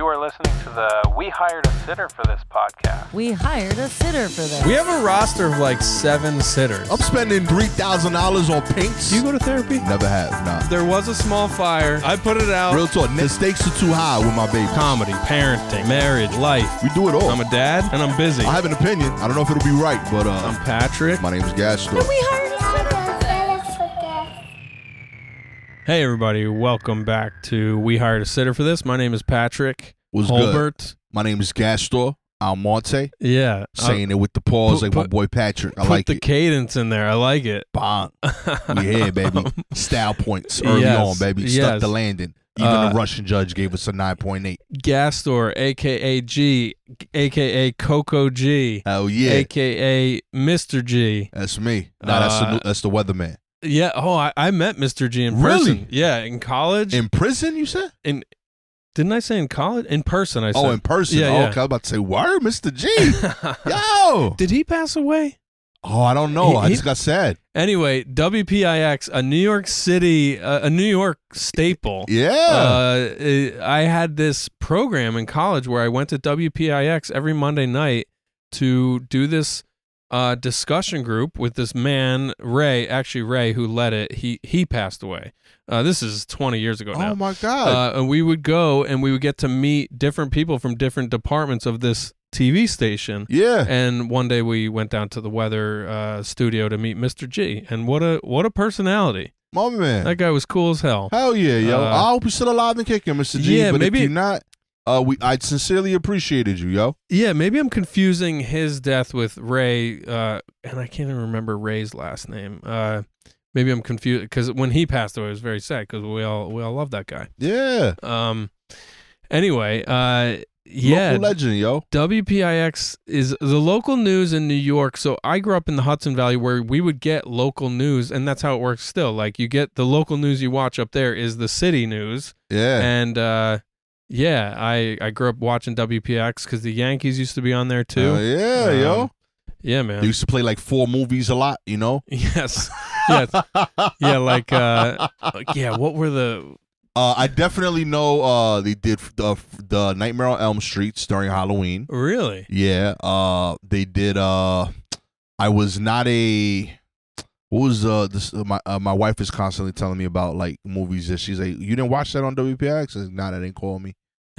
You are listening to the We Hired a Sitter for This podcast. We hired a sitter for this. We have a roster of like 7 sitters. I'm spending $3,000 on paints. Do you go to therapy? Never have, nah. There was a small fire. I put it out. Real talk, the stakes are too high with my baby. Comedy, parenting, marriage, life. We do it all. I'm a dad and I'm busy. I have an opinion. I don't know if it'll be right, but I'm Patrick. my name is Gaston. We hired a sitter. Hey everybody, welcome back to We Hired a Sitter for This. My name is Patrick What's Holbert. good? My name is Gaston Almonte. Yeah. Saying it with the pause like my boy Patrick. I put like the it. cadence in there. I like it. Bang. We here, baby. Style points early on, baby. Stuck the landing. Even the Russian judge gave us a 9.8. Gastor, a.k.a. G, a.k.a. Coco G. Hell yeah. a.k.a. Mr. G. That's me. Nah, that's the weatherman. Yeah. Oh, I met Mr. G in Really? person. Yeah, in college. In prison, you said? Didn't I say in college? In person, I said. Oh, in person. Yeah, Oh, yeah. okay. I was about to say, word, Mr. G. Yo. Did he pass away? Oh, I don't know. I just got sad. Anyway, WPIX, a New York City, a New York staple. Yeah. I had this program in college where I went to WPIX every Monday night to do this discussion group with this man, Ray, who led it. He passed away. This is 20 years ago now. Oh, my God. And we would go and we would get to meet different people from different departments of this TV station. Yeah. And one day we went down to the weather studio to meet Mr. G. And what a personality. My man. That guy was cool as hell. Hell yeah, yo. I hope you're still alive and kicking, Mr. G. Yeah, but maybe- if you're not, I sincerely appreciated you, yo. Yeah, maybe I'm confusing his death with Ray, and I can't even remember Ray's last name. Maybe I'm confused because when he passed away, it was very sad because we all love that guy. Yeah. Anyway, yeah, Local legend, yo. WPIX is the local news in New York. So I grew up in the Hudson Valley where we would get local news, and that's how it works still. Like you get the local news you watch up there is the city news. Yeah. And yeah, I grew up watching WPIX because the Yankees used to be on there too. Yeah, yo. Yeah, man. They used to play like 4 movies a lot, you know? Yes. Yes. Yeah, like yeah, what were the I definitely know they did the Nightmare on Elm Street during Halloween. really? Yeah. They did I was not a what was this my wife is constantly telling me about like movies that she's like, you didn't watch that on WPIX? I said, nah, that didn't call me.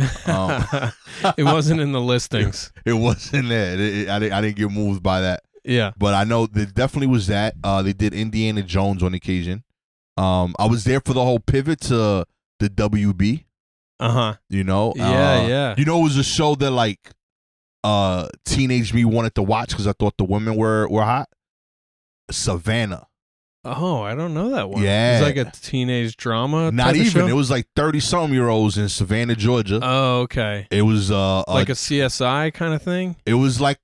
It wasn't in the listings. It wasn't there. I didn't get moved by that. Yeah. But I know there definitely was that. They did Indiana Jones on occasion. I was there for the whole pivot to the WB. Uh-huh. You know? Yeah. You know, it was a show that like teenage me wanted to watch because I thought the women were hot. Savannah. Oh, I don't know that one. Yeah. It's like a teenage drama. Not type of even. show? It was like 30-some-year-olds in Savannah, Georgia. Oh, okay. It was Like a CSI kind of thing? it was like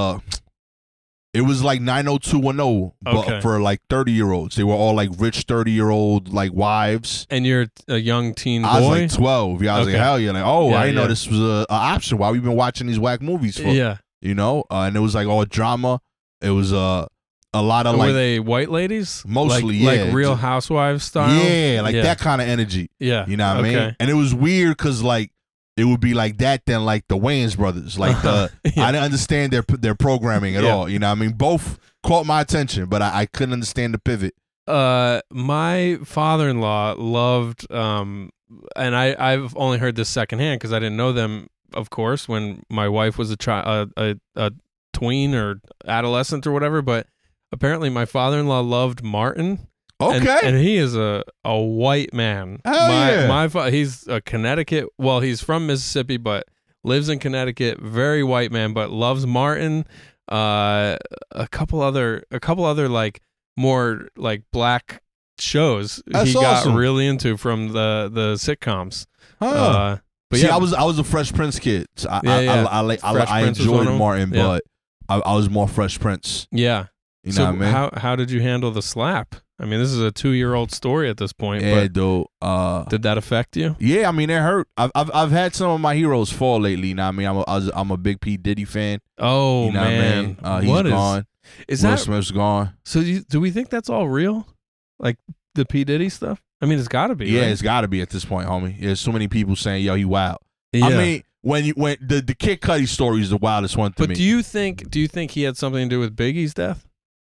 90210, but Okay. for like 30-year-olds. They were all like rich 30-year-old like wives. And you're a young teen boy? I was like 12. Yeah, I was Okay. like, hell yeah. Like, oh, Yeah, I didn't know yeah. this was a option. Why we been watching these whack movies for? Yeah. You know? And it was like all drama. It was a lot of Were like, they white ladies? Mostly, like, yeah. Like Real Housewives style? yeah, like that kind of energy. Yeah. You know what I mean? Okay. And it was weird because like it would be like that then like the Wayans brothers. Like Yeah. I didn't understand their programming at Yeah. all. You know what I mean? Both caught my attention, but I couldn't understand the pivot. My father-in-law loved, and I've only heard this secondhand because I didn't know them, of course, when my wife was a tween or adolescent or whatever. But apparently, my father-in-law loved Martin. Okay. and he is a white man. Hell yeah. He's a Connecticut. Well, he's from Mississippi, but lives in Connecticut. Very white man, but loves Martin. A couple other like more like black shows That's he got awesome. really into from the sitcoms. Huh. But See, yeah, I was a Fresh Prince kid. So Yeah. Fresh I Prince was one enjoyed of them? Martin, Yeah. but I was more Fresh Prince. yeah. You So know what I mean? how did you handle the slap? I mean, this is a 2-year-old story at this point. Yeah, but dude. did that affect you? Yeah, I mean it hurt. I've had some of my heroes fall lately. You know what I mean? I'm a big P Diddy fan. Oh You know man, what I mean? He's gone. Is Will that Smith's gone. so? Do we think that's all real? Like the P Diddy stuff? I mean, it's got to be. Yeah, right? it's got to be at this point, homie. There's so many people saying, "Yo, he wild." Yeah. I mean, when the Kid Cudi story is the wildest one to me. But do you think he had something to do with Biggie's death?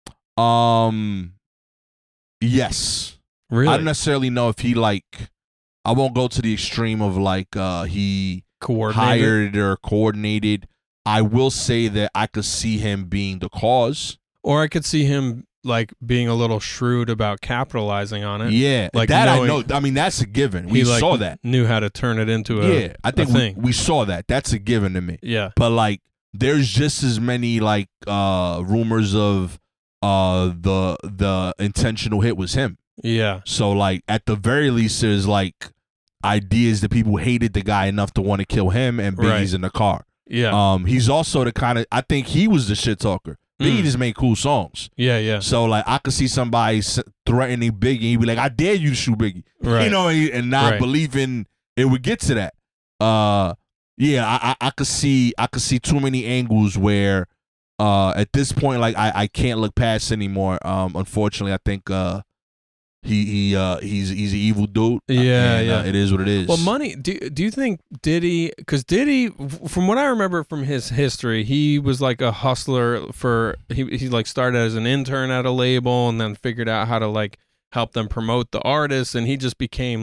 Yes. Really? I don't necessarily know if he I won't go to the extreme of he hired or coordinated. I will say that I could see him being the cause. Or I could see him being a little shrewd about capitalizing on it. Yeah, that I know. I mean, that's a given. We saw that. Knew how to turn it into a I think a thing. We saw that. That's a given to me. Yeah. But there's just as many rumors of the intentional hit was him. Yeah. So at the very least, there's ideas that people hated the guy enough to want to kill him, and Biggie's in the car. Yeah. He's also the kind of, I think he was the shit talker. Biggie just made cool songs. Yeah, yeah. So I could see somebody threatening Biggie. He'd be like, "I dare you to shoot Biggie," right. And not believing it would get to that. I could see too many angles where at this point I can't look past anymore. Unfortunately, I think he's an evil dude. Yeah. It is what it is. Well, money. Do you think Diddy? Because Diddy, from what I remember from his history, he was a hustler for. He started as an intern at a label and then figured out how to help them promote the artists, and he just became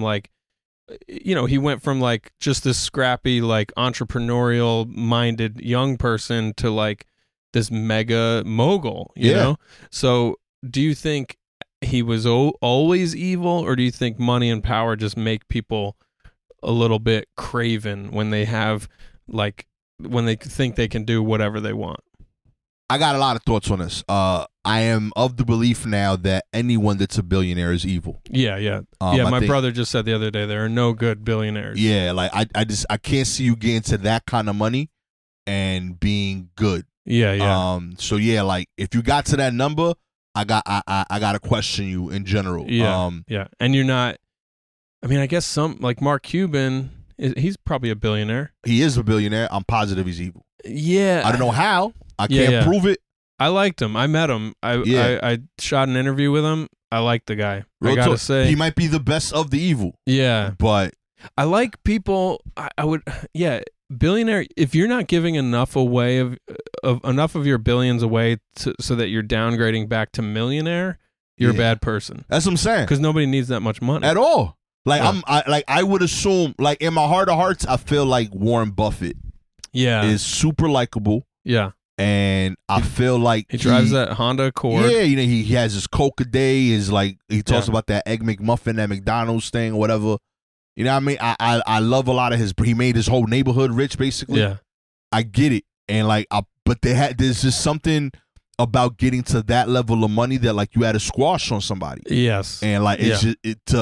he went from just this scrappy entrepreneurial minded young person to this mega mogul. You know. So do you think he was always evil, or do you think money and power just make people a little bit craven when they have when they think they can do whatever they want? I got a lot of thoughts on this. I am of the belief now that anyone that's a billionaire is evil. Yeah. My brother just said the other day there are no good billionaires. Yeah, I can't see you getting to that kind of money and being good. Yeah. So if you got to that number, I got to question you in general. Yeah. And you're not. I mean, I guess some Mark Cuban. He's probably a billionaire. He is a billionaire. I'm positive he's evil. Yeah. I don't know how. I can't prove it. I liked him. I met him. I shot an interview with him. I like the guy. Real I gotta talk. say, he might be the best of the evil. Yeah. But I like people. I would. Yeah. Billionaire, if you're not giving enough away of enough of your billions away so that you're downgrading back to millionaire, you're a bad person. That's what I'm saying. Because nobody needs that much money at all. I would assume in my heart of hearts, I feel like Warren Buffett is super likable. Yeah. And I feel like he drives that Honda Accord. Yeah, he has his Coke a day. He talks about that Egg McMuffin, that McDonald's thing or whatever. You know what I mean? I love a lot of he made his whole neighborhood rich, basically. Yeah. I get it. And but there's just something about getting to that level of money that you had to squash on somebody. Yes. And it's just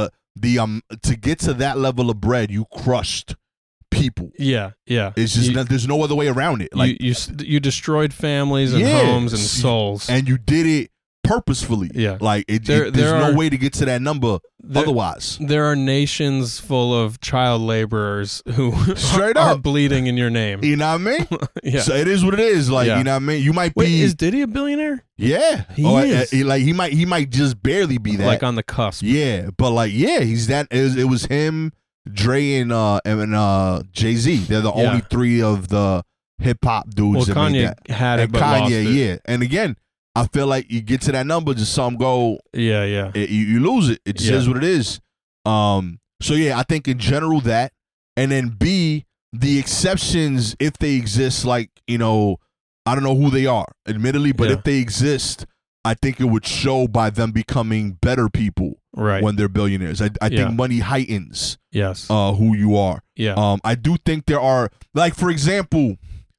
to get to that level of bread, you crushed people. Yeah. It's just there's no other way around it. You destroyed families and homes and souls. And you did it purposefully. Yeah. There's no way to get to that number otherwise. There are nations full of child laborers who straight are up bleeding in your name. You know what I mean? Yeah. So it is what it is. You know what I mean? You might be. Is Diddy a billionaire? Yeah. He is. He might just barely be that. On the cusp. Yeah. But he's that. It was him, Dre, and Jay-Z. They're the only three of the hip hop dudes that Kanye made that. had it, and but Kanye, lost it. yeah. And again, I feel like you get to that number, just some go. Yeah. You lose it. It just is what it is. So yeah, I think in general that, and then B, the exceptions, if they exist, I don't know who they are, admittedly, but if they exist, I think it would show by them becoming better people when they're billionaires. I think money heightens who you are. Yeah. I do think there are, for example,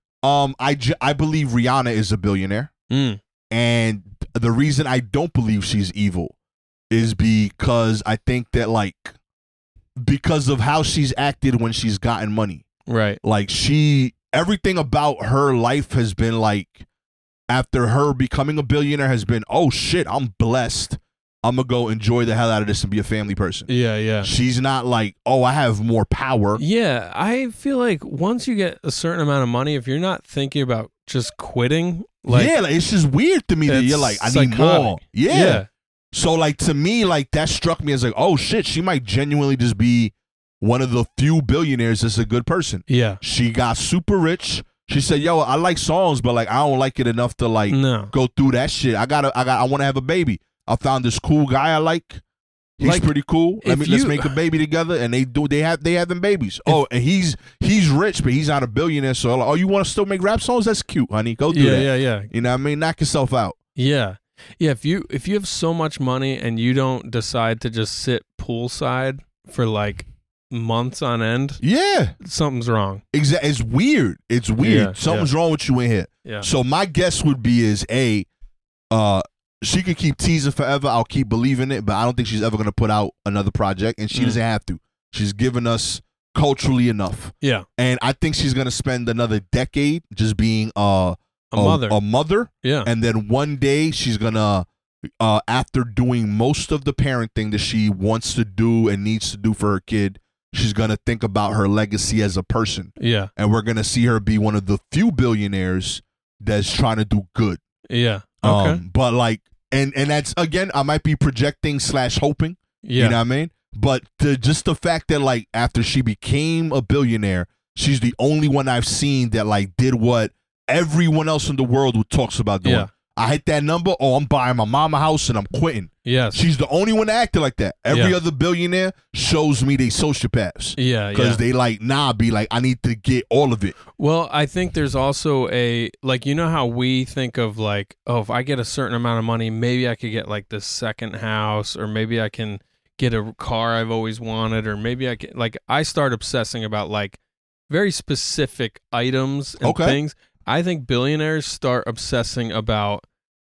I believe Rihanna is a billionaire. And the reason I don't believe she's evil is because I think that because of how she's acted when she's gotten money. Right. Everything about her life has been after her becoming a billionaire has been, oh shit, I'm blessed. I'm going to go enjoy the hell out of this and be a family person. Yeah. She's not oh, I have more power. Yeah. I feel like once you get a certain amount of money, if you're not thinking about just quitting, it's just weird to me that you're I need more. Yeah. So to me, that struck me as oh shit, she might genuinely just be one of the few billionaires that's a good person. Yeah. She got super rich. She said, "Yo, I like songs, but like I don't like it enough to like No. go through that shit. I want to have a baby. I found this cool guy I like. He's Like, pretty cool. Let's you- make a baby together." And they have them babies. And he's rich, but he's not a billionaire. So like, you want to still make rap songs? That's cute, honey. Go do that. Yeah. You know what I mean? Knock yourself out. Yeah. If you have so much money and you don't decide to just sit poolside for like months on end, Yeah, something's wrong. exactly. It's weird. It's weird. Yeah, Something's wrong with you in here. Yeah. So my guess would be is she could keep teasing forever. I'll keep believing it, but I don't think she's ever gonna put out another project, and she doesn't have to. She's given us culturally enough, Yeah. and I think she's gonna spend another decade just being A mother. a mother, Yeah. and then one day she's gonna, after doing most of the parenting that she wants to do and needs to do for her kid, she's gonna think about her legacy as a person, Yeah. and we're gonna see her be one of the few billionaires that's trying to do good. Yeah. Okay. But like, and that's, again, I might be projecting / hoping. Yeah. You know what I mean? But just the fact that like after she became a billionaire, she's the only one I've seen that like did what everyone else in the world talks about doing. Yeah. I hit that number. Oh, I'm buying my mama house and I'm quitting. Yes. She's the only one that acted like that. Every Yeah. other billionaire shows me they sociopaths. Yeah. Because Yeah. they like, be like, I need to get all of it. Well, I think there's also like, you know how we think of like, oh, if I get a certain amount of money, maybe I could get like this second house, or maybe I can get a car I've always wanted, or maybe I can, like, I start obsessing about like very specific items and Okay. things. I think billionaires start obsessing about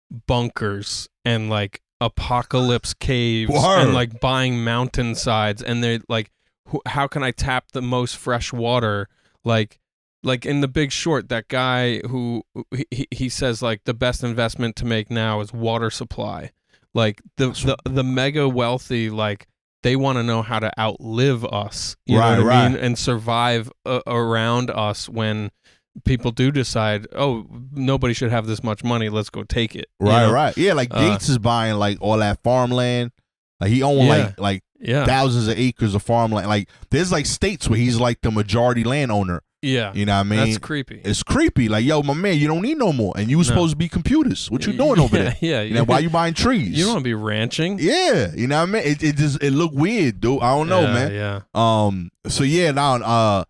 bunkers and like apocalypse caves Word. and like buying mountainsides, and they're like, how can I tap the most fresh water? Like in The Big Short, that guy who he says like the best investment to make now is water supply. Like the mega wealthy, like they want to know how to outlive us, you know what I mean, and survive around us when people do decide, oh, nobody should have this much money, let's go take it. Right. Yeah, like Gates is buying like all that farmland. Like he owns like Yeah. thousands of acres of farmland. Like there's like states where he's like the majority landowner. Yeah. You know what I mean? That's creepy. It's creepy. Like, yo, my man, you don't need no more. And you supposed to be computers. What you doing over there? Yeah. You know, why you buying trees? You don't want to be ranching. Yeah. You know what I mean? It look weird, dude. I don't know, man. Yeah. So yeah, now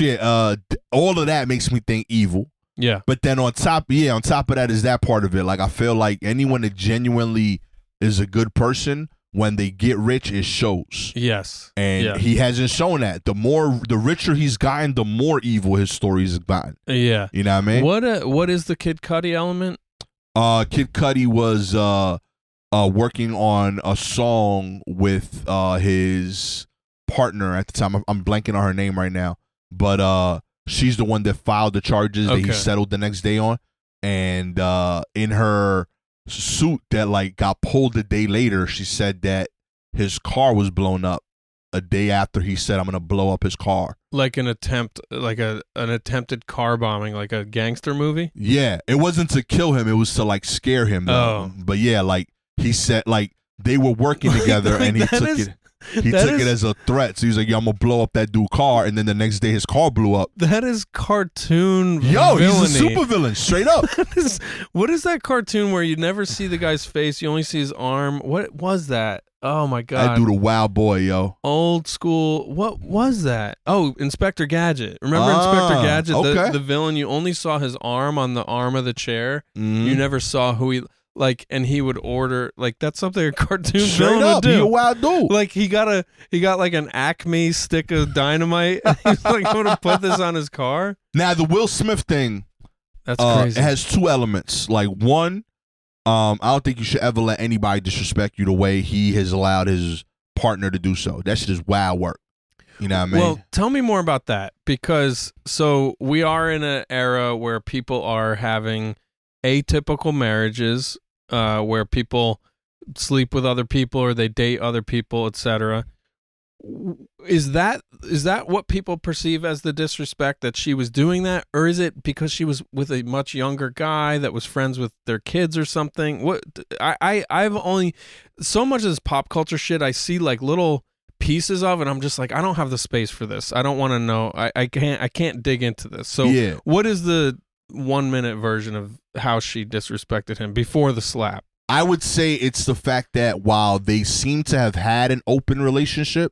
all of that makes me think evil. Yeah. But then on top of that is that part of it. Like I feel like anyone that genuinely is a good person, when they get rich, it shows. Yes. And he hasn't shown that. The richer he's gotten, the more evil his stories have gotten. Yeah. You know what I mean? What is the Kid Cudi element? Kid Cudi was working on a song with his partner at the time. I'm blanking on her name right now, but she's the one that filed the charges that he settled the next day on, and in her suit that like got pulled a day later, she said that his car was blown up a day after he said, I'm gonna blow up his car. Like an attempt, like an attempted car bombing, like a gangster movie. Yeah, it wasn't to kill him, it was to like scare him though. But yeah, like he said, like they were working together and he took it. He took it as a threat. So he was like, yo, I'm going to blow up that dude's car. And then the next day his car blew up. That is cartoon Yo, villainy. he's a supervillain, straight up. What is that cartoon where you never see the guy's face? You only see his arm. What was that? Oh, my God. That dude a wild boy, yo. Old school. What was that? Oh, Inspector Gadget. Remember Inspector Gadget? Okay. The villain, you only saw his arm on the arm of the chair. Mm-hmm. You never saw who he... Like, and he would order, like, that's something a cartoon Straight villain up, would do. he a wild dude. Like, he got like an Acme stick of dynamite. And he's like, I'm gonna put this on his car. Now the Will Smith thing, That's crazy. it has two elements. Like one, I don't think you should ever let anybody disrespect you the way he has allowed his partner to do so. That shit is wild work. You know what I mean? Well, tell me more about that, because so we are in an era where people are having atypical marriages, where people sleep with other people or they date other people, etc. Is that what people perceive as the disrespect, that she was doing that, or is it because she was with a much younger guy that was friends with their kids or something? What I've only so much of this pop culture shit, I see like little pieces of, and I'm just like, I don't have the space for this. I don't want to know. I can't dig into this. So Yeah. what is the 1 minute version of how she disrespected him before the slap? I would say it's the fact that while they seem to have had an open relationship,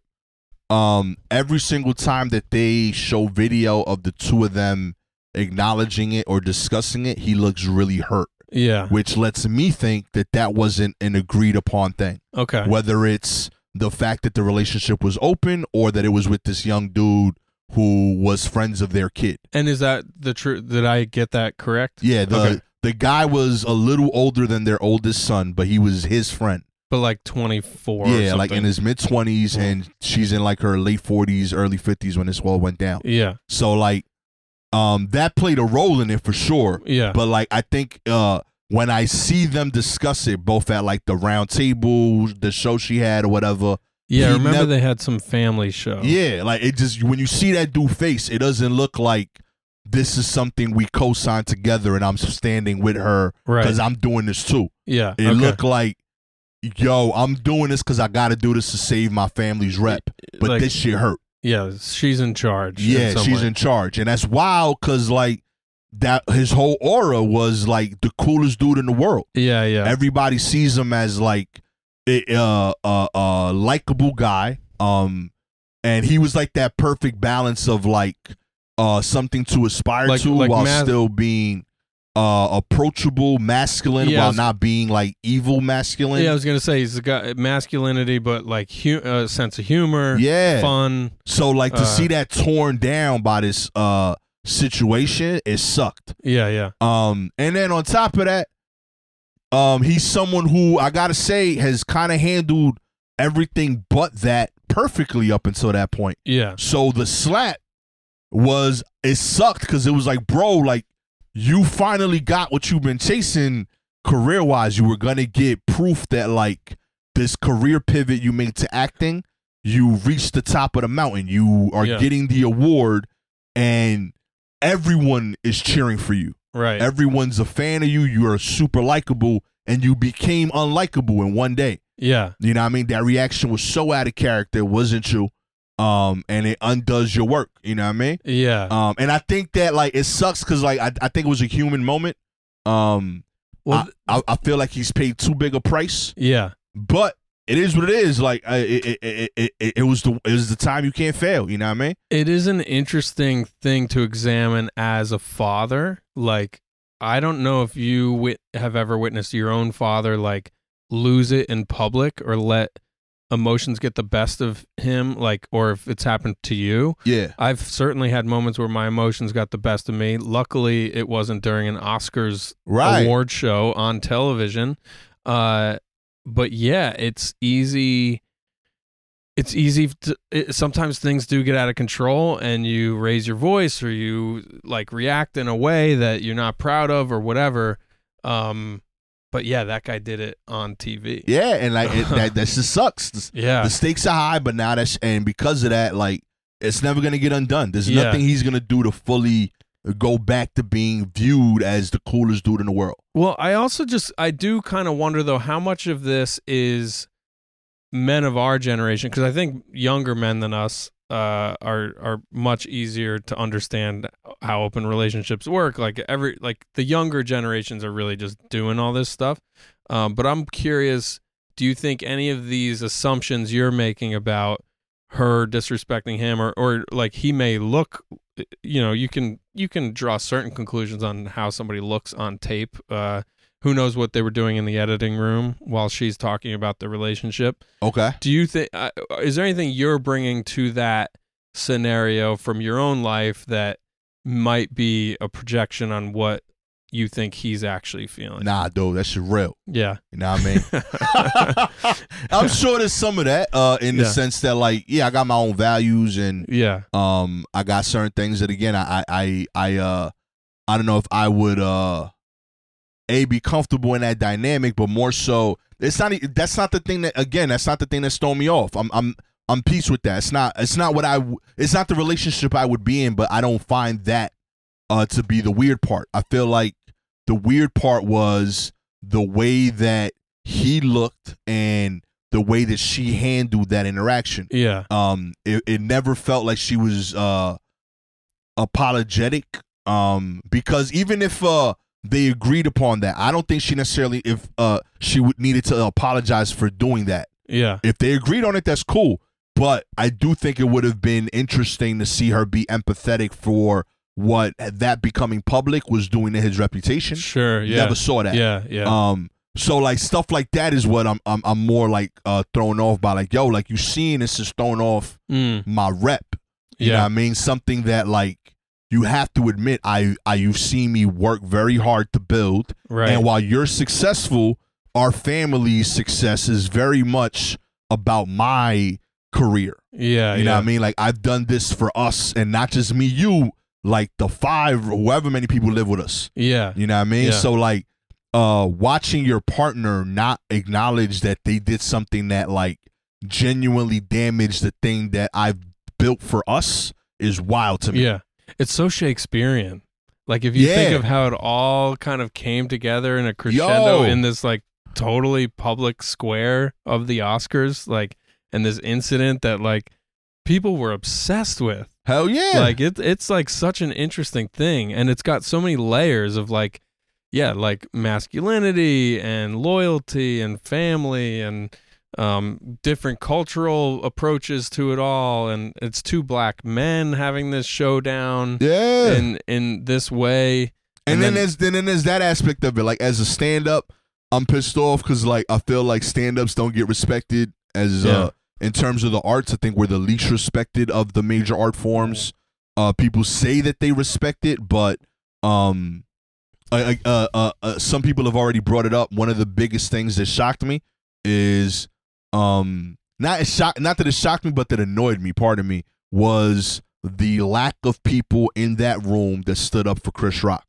every single time that they show video of the two of them acknowledging it or discussing it, he looks really hurt. Yeah. Which lets me think that that wasn't an agreed upon thing. Okay. Whether it's the fact that the relationship was open or that it was with this young dude who was friends of their kid. And is that the truth? Did I get that correct? Yeah, Okay. the guy was a little older than their oldest son, but he was his friend. But like 24. Yeah, or like in something. his mid-20s, and she's in like her late 40s, early 50s when this all went down. Yeah. So like, that played a role in it for sure. Yeah. But like, I think when I see them discuss it, both at like the round table, the show she had or whatever. Yeah, he remember nev- they had some family show. Yeah, like it just, when you see that dude face, it doesn't look like this is something we co-signed together and I'm standing with her Right. because I'm doing this too. Yeah. It okay. looked like, yo, I'm doing this because I got to do this to save my family's rep. But Like, this shit hurt. Yeah, she's in charge. Yeah, she's in charge. And that's wild because, like, that his whole aura was like the coolest dude in the world. Yeah, yeah. Everybody sees him as like a likable guy. And he was like that perfect balance of like something to aspire to while still being approachable, masculine, Yeah, while not being like evil masculine. Yeah, I was gonna say he's got masculinity, but like sense of humor, fun. So like to see that torn down by this situation, it sucked. Yeah, yeah. And then on top of that, he's someone who I gotta say has kind of handled everything but that perfectly up until that point. Yeah. So the slap it sucked because it was like, bro, like you finally got what you've been chasing career wise. You were gonna get proof that like this career pivot you made to acting, you reached the top of the mountain. You are getting the award, and everyone is cheering for you. Right. Everyone's a fan of you. You are super likable, and you became unlikable in one day. Yeah. You know what I mean? That reaction was so out of character, it wasn't you. And it undoes your work. You know what I mean? Yeah. And I think that like it sucks because like I think it was a human moment. Well, I feel like he's paid too big a price. Yeah. But it is what it is. Like it was the time you can't fail. You know what I mean? It is an interesting thing to examine as a father. Like, I don't know if you have ever witnessed your own father like lose it in public or let emotions get the best of him, like, or if it's happened to you. Yeah. I've certainly had moments where my emotions got the best of me. Luckily, it wasn't during an Oscars award show on television. But yeah, it's easy. It's easy to, sometimes things do get out of control and you raise your voice or you like react in a way that you're not proud of or whatever. But yeah, that guy did it on TV. Yeah, and like that just sucks. Yeah, the stakes are high, but now and because of that, like it's never gonna get undone. There's nothing he's gonna do to fully go back to being viewed as the coolest dude in the world. Well, I do kind of wonder though how much of this is men of our generation, because I think younger men than us are much easier to understand how open relationships work. Like the younger generations are really just doing all this stuff. But I'm curious, do you think any of these assumptions you're making about her disrespecting him or like he may look, you can draw certain conclusions on how somebody looks on tape. Who knows what they were doing in the editing room while she's talking about the relationship. Okay. Do you think, is there anything you're bringing to that scenario from your own life that might be a projection on what you think he's actually feeling? Nah, dude, that shit real. Yeah. You know what I mean? I'm sure there's some of that in the sense that like, yeah, I got my own values and I got certain things that again, I don't know if I would be comfortable in that dynamic, but more so that's not the thing that's throwing me off. I'm peace with that. It's not the relationship I would be in, but I don't find that to be the weird part. I feel like the weird part was the way that he looked and the way that she handled that interaction. Yeah. It never felt like she was apologetic. Because even if they agreed upon that, I don't think she necessarily she would needed to apologize for doing that. Yeah. If they agreed on it, that's cool. But I do think it would have been interesting to see her be empathetic for what that becoming public was doing to his reputation. Sure. Yeah. Never saw that. Yeah. Yeah. So like stuff like that is what I'm more like thrown off by. Like, yo, like you seeing this is throwing off my rep. You know what I mean? Something that like you have to admit you've seen me work very hard to build. Right. And while you're successful, our family's success is very much about my career. Yeah. You know what I mean? Like I've done this for us and not just me, you, like the 5 or however many people live with us. Yeah. You know what I mean? Yeah. So like watching your partner not acknowledge that they did something that like genuinely damaged the thing that I've built for us is wild to me. Yeah. It's so Shakespearean. Like if you think of how it all kind of came together in a crescendo in this like totally public square of the Oscars, like, and this incident that like people were obsessed with. Hell yeah. Like it's like such an interesting thing, and it's got so many layers of like, yeah, like masculinity and loyalty and family and different cultural approaches to it all, and it's 2 black men having this showdown in this way. And then there's that aspect of it. Like as a stand-up, I'm pissed off because like I feel like stand-ups don't get respected as in terms of the arts. I think we're the least respected of the major art forms. People say that they respect it, but some people have already brought it up. One of the biggest things that shocked me is not that it shocked me, but that annoyed me, pardon me, was the lack of people in that room that stood up for Chris Rock.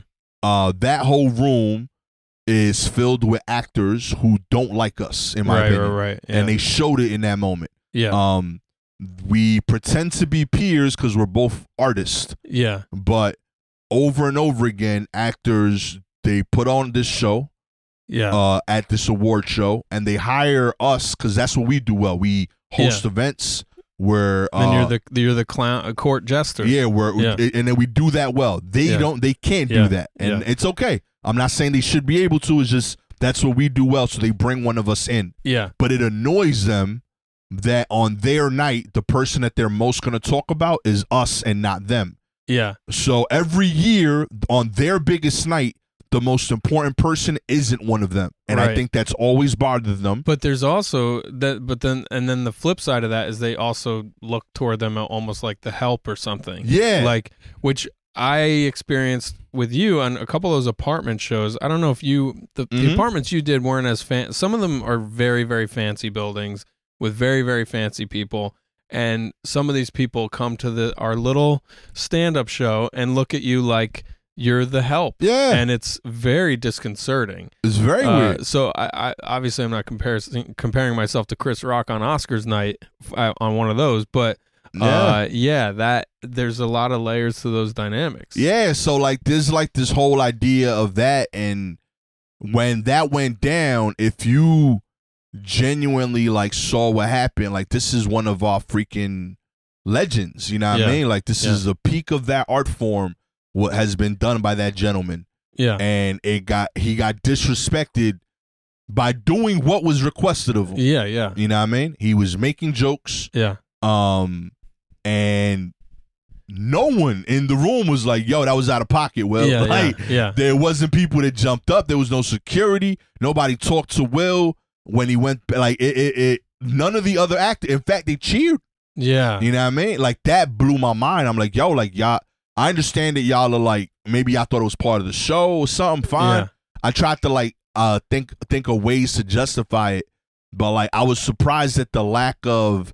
That whole room is filled with actors who don't like us, in my opinion. Right. Yeah. And they showed it in that moment. Yeah. We pretend to be peers because we're both artists. Yeah. But over and over again, actors, they put on this show. Yeah. At this award show, and they hire us because that's what we do well. We host events where and you're the clown court jester. Yeah, and then we do that well. They can't do that, and it's okay. I'm not saying they should be able to. It's just that's what we do well. So they bring one of us in. Yeah. But it annoys them that on their night, the person that they're most going to talk about is us and not them. Yeah. So every year on their biggest night, the most important person isn't one of them, and I think that's always bothered them. But there's also that. But then the flip side of that is they also look toward them almost like the help or something. Yeah, like which I experienced with you on a couple of those apartment shows. I don't know if the apartments you did weren't as some of them are very, very fancy buildings with very, very fancy people. And some of these people come to our little stand-up show and look at you like you're the help. Yeah. And it's very disconcerting. It's very weird. So I obviously I'm not comparing myself to Chris Rock on Oscars night on one of those, but that there's a lot of layers to those dynamics. Yeah, so like there's like this whole idea of that, and when that went down, if you genuinely like saw what happened, like this is one of our freaking legends, you know what I mean? Like this is a peak of that art form, what has been done by that gentleman. Yeah. And he got disrespected by doing what was requested of him. Yeah, yeah. You know what I mean? He was making jokes. Yeah. And no one in the room was like, yo, that was out of pocket. Will. There wasn't people that jumped up. There was no security. Nobody talked to Will when he went, like, it none of the other actors. In fact, they cheered. Yeah. You know what I mean? Like, that blew my mind. I'm like, yo, like, y'all, I understand that y'all are like, maybe y'all thought it was part of the show or something. Fine. Yeah. I tried to, like, think of ways to justify it. But, like, I was surprised at the lack of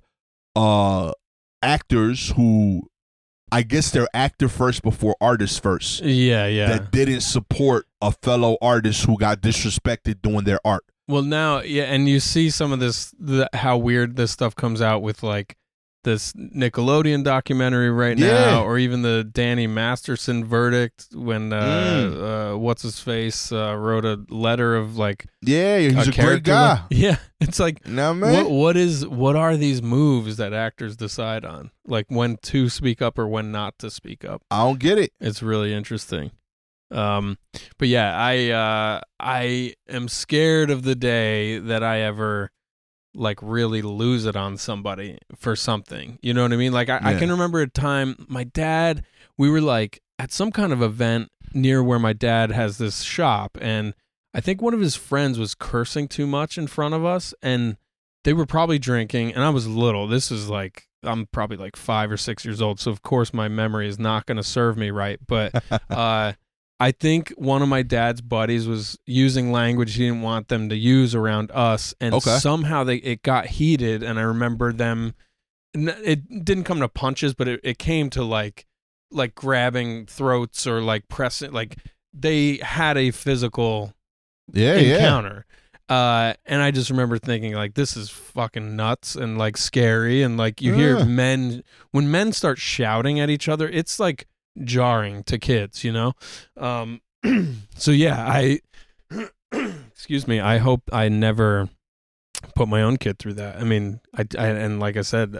actors who, I guess they're actor first before artist first. Yeah, yeah. That didn't support a fellow artist who got disrespected doing their art. Well, now, yeah, and you see some of this, how weird this stuff comes out with, like, this Nickelodeon documentary right Yeah. now, or even the Danny Masterson verdict when what's his face wrote a letter of like Yeah, he's a great character guy. Yeah, it's like You know what I mean? what are these moves that actors decide on, like when to speak up or when not to speak up? I don't get it. It's really interesting. But yeah, I am scared of the day that I ever like really lose it on somebody for something. You know what I mean? Like I Yeah. can remember a time my dad, we were like at some kind of event near where my dad has this shop, and I think one of his friends was cursing too much in front of us, and they were probably drinking, and I was little. This is like, I'm probably like 5 or 6 years old, so of course my memory is not going to serve me right, but I think one of my dad's buddies was using language he didn't want them to use around us, and Okay. somehow it got heated, and I remember them, it didn't come to punches, but it came to like grabbing throats or like pressing, like they had a physical Yeah, encounter. And I just remember thinking like, this is fucking nuts and like scary, and like you hear when men start shouting at each other, it's like jarring to kids, you know? So yeah, I excuse me, I hope I never put my own kid through that. I mean, I and like I said,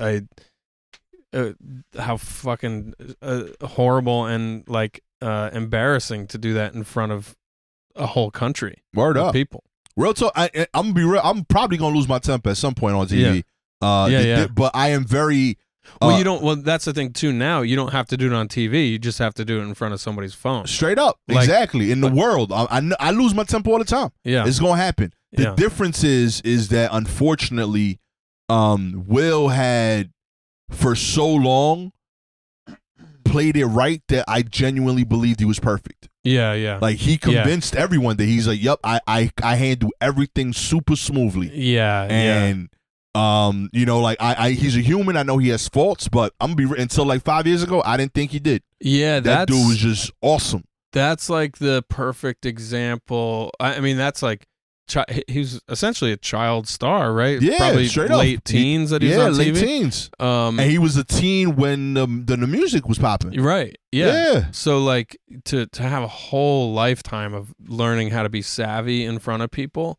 how fucking horrible and like embarrassing to do that in front of a whole country. Word of up. people. Real talk. I'm gonna be real. I'm probably gonna lose my temper at some point on TV. Yeah. But I am very. Well, you don't. Well, that's the thing too. Now you don't have to do it on TV. You just have to do it in front of somebody's phone. Straight up, Like- exactly. In the world, I lose my temper all the time. Yeah. It's gonna happen. The Yeah. difference is that unfortunately, Will had for so long played it right that I genuinely believed he was perfect. Yeah. Like he convinced everyone that he's like, yep, I handle everything super smoothly. Yeah. And you know, like he's a human. I know he has faults, but I'm gonna be until like 5 years ago, I didn't think he did. Yeah. That dude was just awesome. That's like the perfect example. I mean, that's like he's essentially a child star, right? Yeah, probably straight up. late teens that he's on TV. late teens. And he was a teen when the music was popping. Right. Yeah. Yeah. So like to have a whole lifetime of learning how to be savvy in front of people.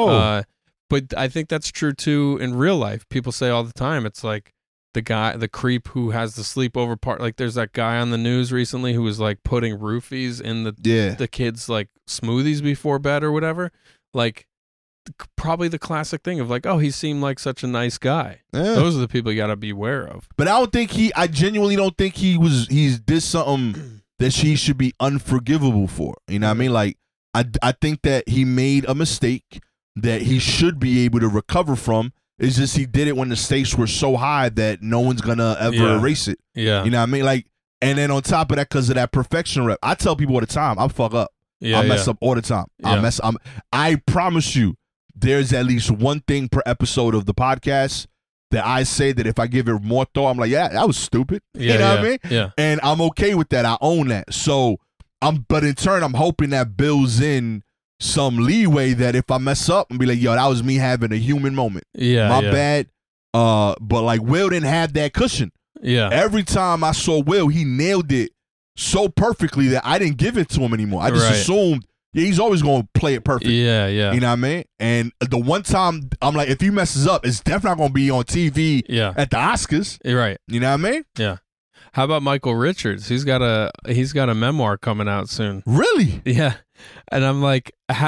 But I think that's true too in real life. People say all the time, it's like the creep who has the sleepover part. Like there's that guy on the news recently who was like putting roofies in the kids' like smoothies before bed or whatever. Like probably the classic thing of like, oh, he seemed like such a nice guy. Yeah. Those are the people you got to be aware of. But I genuinely don't think he did something that she should be unforgivable for. You know what I mean? Like I think that he made a mistake that he should be able to recover from. It's just he did it when the stakes were so high that no one's gonna ever erase it. Yeah. You know what I mean? Like, and then on top of that, because of that perfection rep, I tell people all the time, I fuck up. Yeah, I mess up all the time. Yeah. I promise you, there's at least one thing per episode of the podcast that I say that if I give it more thought, I'm like, yeah, that was stupid. You know what I mean? Yeah. And I'm okay with that. I own that. So but in turn, I'm hoping that builds in some leeway that if I mess up and be like, yo, that was me having a human moment. Yeah. My bad. But like Will didn't have that cushion. Yeah. Every time I saw Will, he nailed it so perfectly that I didn't give it to him anymore. I just assumed, yeah, he's always going to play it perfect. Yeah. You know what I mean? And the one time I'm like, if he messes up, it's definitely not going to be on TV at the Oscars. Right. You know what I mean? Yeah. How about Michael Richards? He's got a memoir coming out soon. Really? Yeah. And I'm like,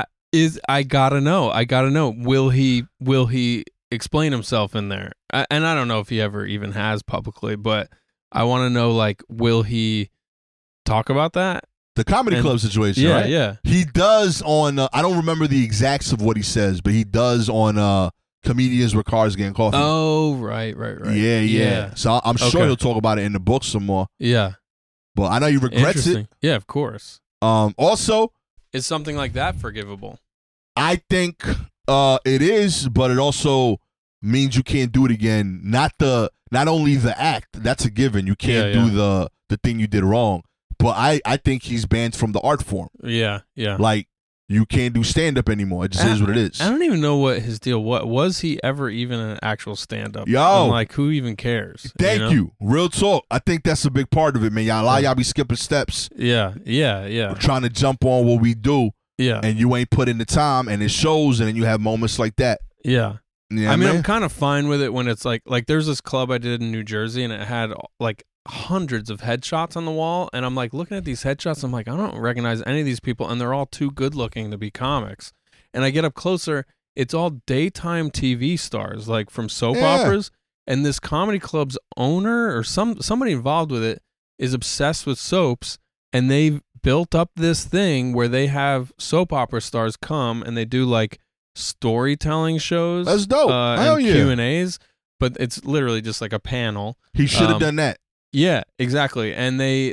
I gotta know. Will he explain himself in there? And I don't know if he ever even has publicly, but I want to know, like, will he talk about that? The comedy club situation, right? Yeah. He does on, I don't remember the exacts of what he says, but he does on Comedians with Cars Getting Coffee. Oh, right. Yeah. So I'm sure he'll talk about it in the book some more. Yeah. But I know he regrets it. Yeah, of course. Also, is something like that forgivable? I think it is, but it also means you can't do it again. Not only the act, that's a given. You can't do the thing you did wrong. But I think he's banned from the art form. Yeah. Like you can't do stand up anymore. It just is what it is. I don't even know what his deal was. He ever even an actual stand up? Yo. I'm like, who even cares? Thank you. Real talk. I think that's a big part of it, man. Y'all, a lot of y'all be skipping steps. Yeah. Trying to jump on what we do. Yeah. And you ain't put in the time, and it shows, and then you have moments like that. Yeah. You know I mean, what I'm kind of fine with it when it's like there's this club I did in New Jersey, and it had like hundreds of headshots on the wall, and I'm like looking at these headshots, I'm like, I don't recognize any of these people, and they're all too good looking to be comics. And I get up closer, it's all daytime TV stars, like from soap operas, and this comedy club's owner or somebody involved with it is obsessed with soaps, and they've built up this thing where they have soap opera stars come and they do like storytelling shows. That's dope. Hell and yeah. Q&As, but it's literally just like a panel. He should have done that. Yeah, exactly. And they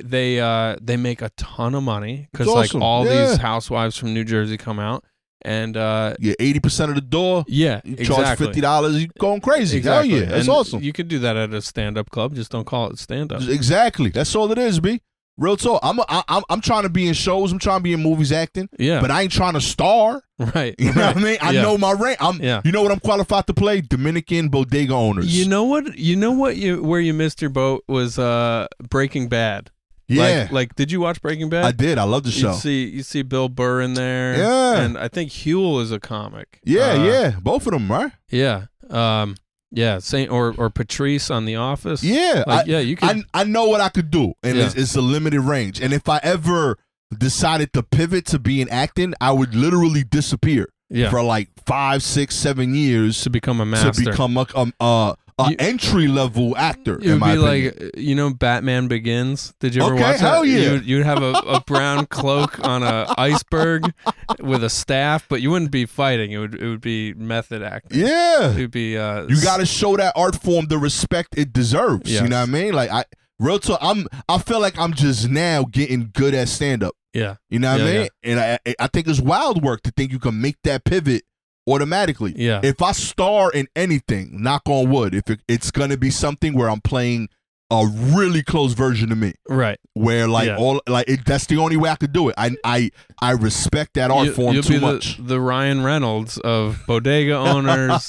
make a ton of money because It's awesome. like all Yeah. these housewives from New Jersey come out, and 80% of the door. yeah, You exactly. charge $50. You going crazy. Exactly. Hell yeah. That's And awesome. You could do that at a stand-up club. Just don't call it stand-up. Exactly. That's all it is, B. Real talk. I'm trying to be in shows. I'm trying to be in movies acting. Yeah. But I ain't trying to star. Right. You know what I mean? I know my rank. You know what I'm qualified to play? Dominican bodega owners. You know what? Where you missed your boat was Breaking Bad. Yeah. Like, did you watch Breaking Bad? I did. I love the show. You see Bill Burr in there. Yeah. And I think Huel is a comic. Yeah. Both of them, right? Yeah. Yeah. Saint or Patrice on The Office. Yeah. Like, you could. I know what I could do, and Yeah. it's a limited range. And if I ever decided to pivot to being acting, I would literally disappear for like 5, 6, 7 years to become a master. to become a entry level actor. It would be opinion. like, Batman Begins. Did you ever Okay, watch that? hell yeah. You'd have a brown cloak on a iceberg with a staff, but you wouldn't be fighting. It would be method acting. Yeah. It would be. You got to show that art form the respect it deserves. Yes. You know what I mean? Like real talk. I feel like I'm just now getting good at stand up. Yeah. You know what I Yeah, mean? And I think it's wild work to think you can make that pivot automatically. Yeah. If I star in anything, knock on wood, if it's gonna be something where I'm playing a really close version of me, Right. where that's the only way I could do it. I respect that art form You'll too be much. the Ryan Reynolds of bodega owners,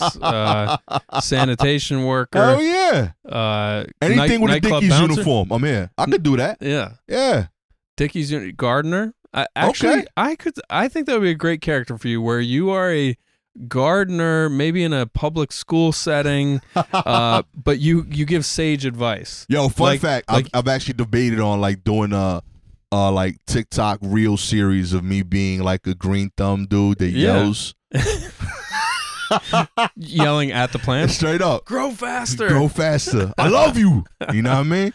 sanitation worker. Oh yeah. Anything with a nightclub Dickies bouncer? uniform, I'm here. I could do that. Yeah. Yeah. Dickies gardener. I think that would be a great character for you, where you are a gardener, maybe in a public school setting, but you give sage advice. Yo, fun fact, I've actually debated on like doing like TikTok reel series of me being like a green thumb dude that yells. Yelling at the plant. Straight up. Grow faster. Grow faster. I love you. You know what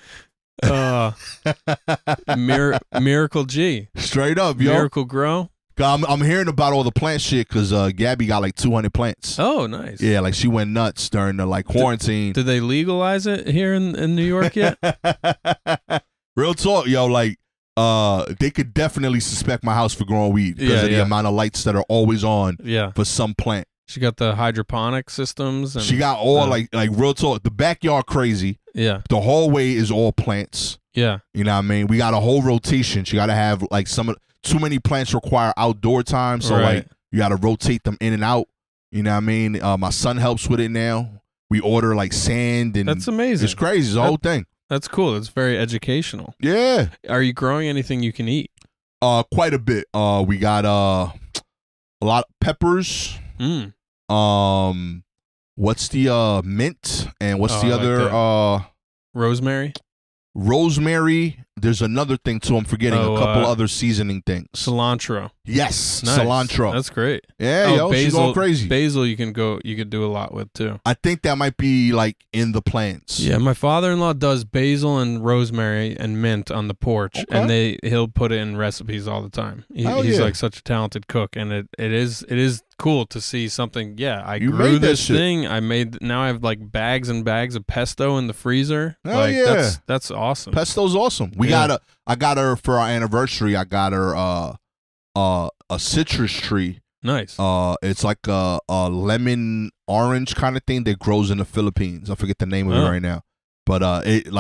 I mean? Miracle G. Straight up, yo. Miracle Grow. I'm hearing about all the plant shit because Gabby got like 200 plants. Oh, nice. Yeah, like she went nuts during the like quarantine. Did they legalize it here in New York yet? Real talk, yo. Like they could definitely suspect my house for growing weed because of the amount of lights that are always on for some plant. She got the hydroponic systems. And she got all like real talk. The backyard crazy. Yeah. The hallway is all plants. Yeah. You know what I mean? We got a whole rotation. She got to have like too many plants require outdoor time. So like you got to rotate them in and out. You know what I mean? My son helps with it now. We order like sand and that's amazing. It's crazy. It's the whole thing. That's cool. It's very educational. Yeah. Are you growing anything you can eat? Quite a bit. We got a lot of peppers. What's the mint and what's the other rosemary? Rosemary. There's another thing too. I'm forgetting a couple other seasoning things. Cilantro. Yes, nice. Cilantro. That's great. Yeah, yo, she's going crazy. Basil, you could do a lot with too. I think that might be like in the plans. Yeah, my father-in-law does basil and rosemary and mint on the porch, and he'll put it in recipes all the time. He's like such a talented cook, and it is cool to see something. Yeah, I grew this thing. Now I have like bags and bags of pesto in the freezer. That's awesome. Pesto's awesome. I got her for our anniversary. I got her a citrus tree. Nice. It's like a lemon orange kind of thing that grows in the Philippines. I forget the name of it right now, but it like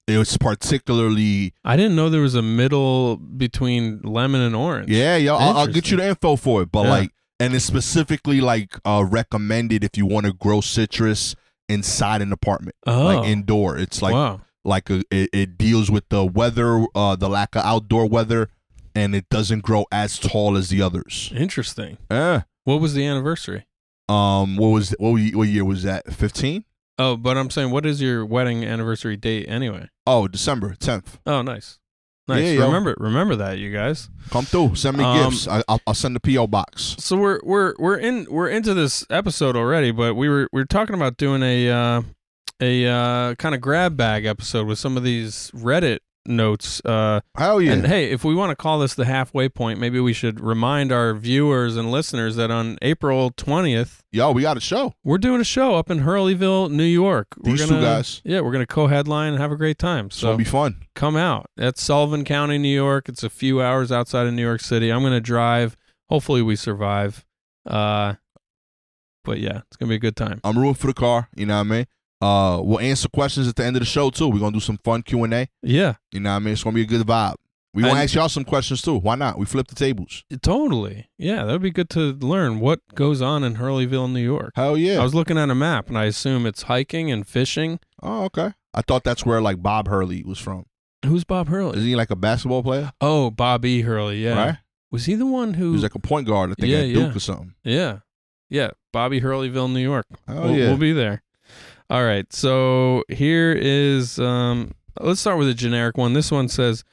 It was particularly. I didn't know there was a middle between lemon and orange. Yeah, yo, I'll get you the info for it. But like, and it's specifically like recommended if you want to grow citrus inside an apartment, like indoor. It's like it deals with the weather, the lack of outdoor weather, and it doesn't grow as tall as the others. Interesting. Yeah. What was the anniversary? What year was that? 15? Oh, but I'm saying, what is your wedding anniversary date anyway? Oh, December 10th. Oh, nice. Nice. Yeah, remember that, you guys. Come through. Send me gifts. I'll send the PO box. So we're into this episode already, but we were talking about doing a kind of grab bag episode with some of these Reddit notes. Hell yeah. And hey, if we want to call this the halfway point, maybe we should remind our viewers and listeners that on April 20th, we got a show. We're doing a show up in Hurleyville, New York. These two guys. Yeah, we're going to co-headline and have a great time. So it'll be fun. Come out. That's Sullivan County, New York. It's a few hours outside of New York City. I'm going to drive. Hopefully we survive. But yeah, it's going to be a good time. I'm rooting for the car. You know what I mean? We'll answer questions at the end of the show, too. We're going to do some fun Q&A. Yeah. You know what I mean? It's going to be a good vibe. We want to ask y'all some questions, too. Why not? We flip the tables. Totally. Yeah, that would be good to learn what goes on in Hurleyville, New York. Hell yeah. I was looking at a map, and I assume it's hiking and fishing. Oh, okay. I thought that's where, like, Bob Hurley was from. Who's Bob Hurley? Isn't he, like, a basketball player? Oh, Bob E. Hurley, yeah. Right? Was he the one who... He was like a point guard, I think, at Duke or something. Yeah. Yeah, Bobby Hurleyville, New York. We'll be there. All right, so here is, let's start with a generic one. This one says,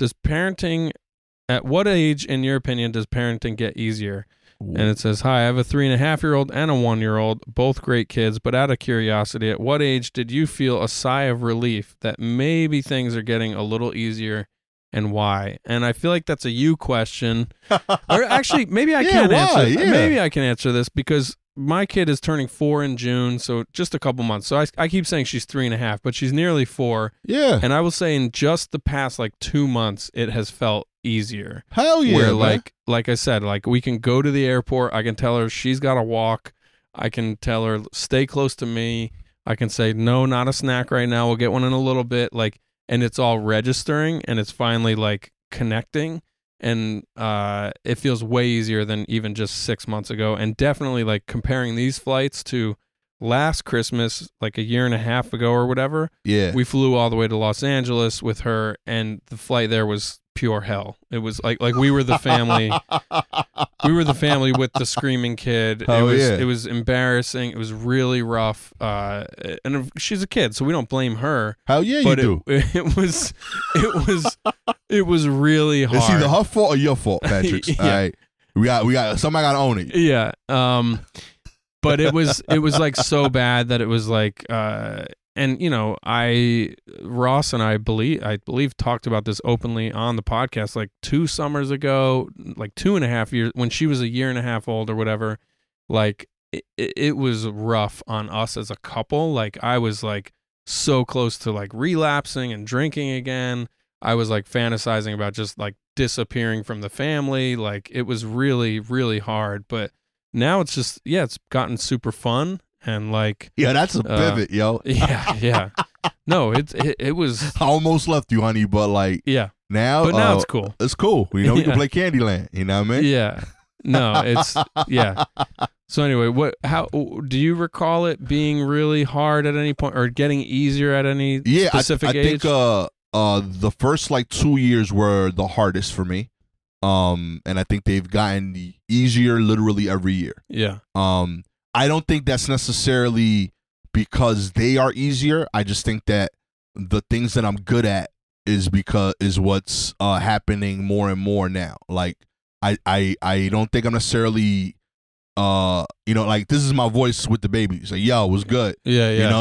at what age, in your opinion, does parenting get easier? Ooh. And it says, hi, I have a 3.5-year-old and a 1-year-old, both great kids, but out of curiosity, at what age did you feel a sigh of relief that maybe things are getting a little easier, and why? And I feel like that's a you question. Or actually, maybe I can answer. Yeah. Maybe I can answer this because my kid is turning 4 in June, so just a couple months. So I keep saying she's 3.5, but she's nearly 4. Yeah. And I will say in just the past 2 months, it has felt easier. Hell yeah. Where man. like I said, we can go to the airport. I can tell her she's got to walk. I can tell her stay close to me. I can say no, not a snack right now. We'll get one in a little bit. And it's all registering, and it's finally connecting. And it feels way easier than even just 6 months ago. And definitely comparing these flights to last Christmas, a year and a half ago or whatever. Yeah. We flew all the way to Los Angeles with her, and the flight there was pure hell. It was like we were the family. We were the family with the screaming kid. It was embarrassing. It was really rough. And she's a kid, so we don't blame her. Hell yeah, you do. It was really hard. It's either her fault or your fault, Patrick. Yeah. All right. We got somebody got to own it. Yeah. But it was so bad that it was and Ross and I believe talked about this openly on the podcast 2 summers ago, 2.5 years, when she was a year and a half old or whatever. It was rough on us as a couple. I was so close to relapsing and drinking again. I was fantasizing about just disappearing from the family. It was really, really hard. But now it's just, it's gotten super fun. And that's a pivot, yo. Yeah. No, it was. I almost left you, honey, but now, but now it's cool. It's cool. We can play Candyland. You know what I mean? Yeah. No, it's So anyway, how do you recall it being really hard at any point, or getting easier at any specific age? I think the first 2 years were the hardest for me. And I think they've gotten easier literally every year. Yeah. I don't think that's necessarily because they are easier. I just think that the things that I'm good at is what's happening more and more now. I don't think I'm necessarily this is my voice with the baby. So yo, it was good. Yeah.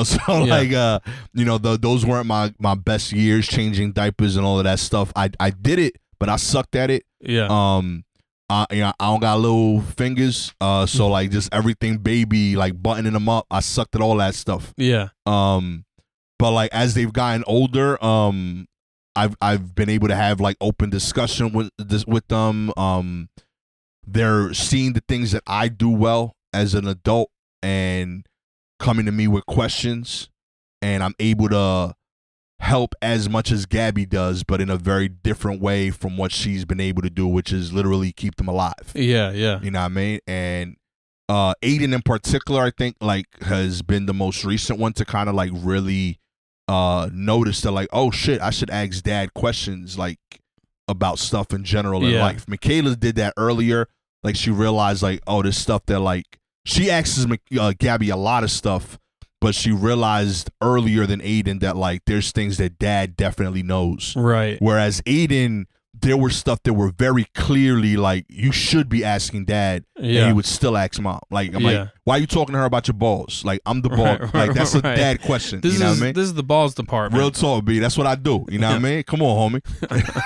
Those weren't my best years changing diapers and all of that stuff. I did it, but I sucked at it. Yeah. I don't got little fingers, so just everything baby, buttoning them up, I sucked at all that stuff. Yeah. But as they've gotten older, I've been able to have open discussion with them. They're seeing the things that I do well as an adult and coming to me with questions, and I'm able to help as much as Gabby does, but in a very different way from what she's been able to do, which is literally keep them alive. Yeah, yeah. You know what I mean? And Aiden in particular, I think, like, has been the most recent one to kind of like really notice that, like, oh shit, I should ask dad questions like about stuff in general in life. Michaela did that earlier. Like, she realized, like, oh, this stuff that, like, she asks Gabby a lot of stuff, but she realized earlier than Aiden that, like, there's things that dad definitely knows. Right. Whereas Aiden, there were stuff that were very clearly, like, you should be asking dad, and he would still ask mom. Like, I'm like, why are you talking to her about your balls? Like, I'm the ball. Like, that's a dad question. This you know is, what I mean? This is the balls department. Real talk, B. That's what I do. You know what I mean? Come on, homie.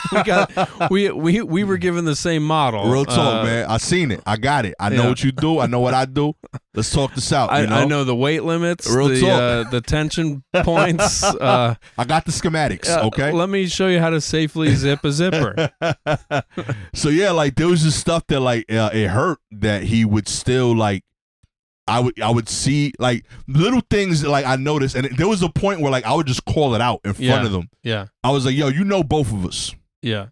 we were given the same model. Real talk, man. I seen it. I got it. I know what you do. I know what I do. Let's talk this out. I know the weight limits. Real talk. The tension points. I got the schematics. Okay. Let me show you how to safely zip a zipper. So yeah, like, there was just stuff that, like, it hurt that he would still, like, I would see, like, little things that, like, I noticed, and there was a point where, like, I would just call it out in front of them. Yeah. I was like, yo, you know both of us. Yeah.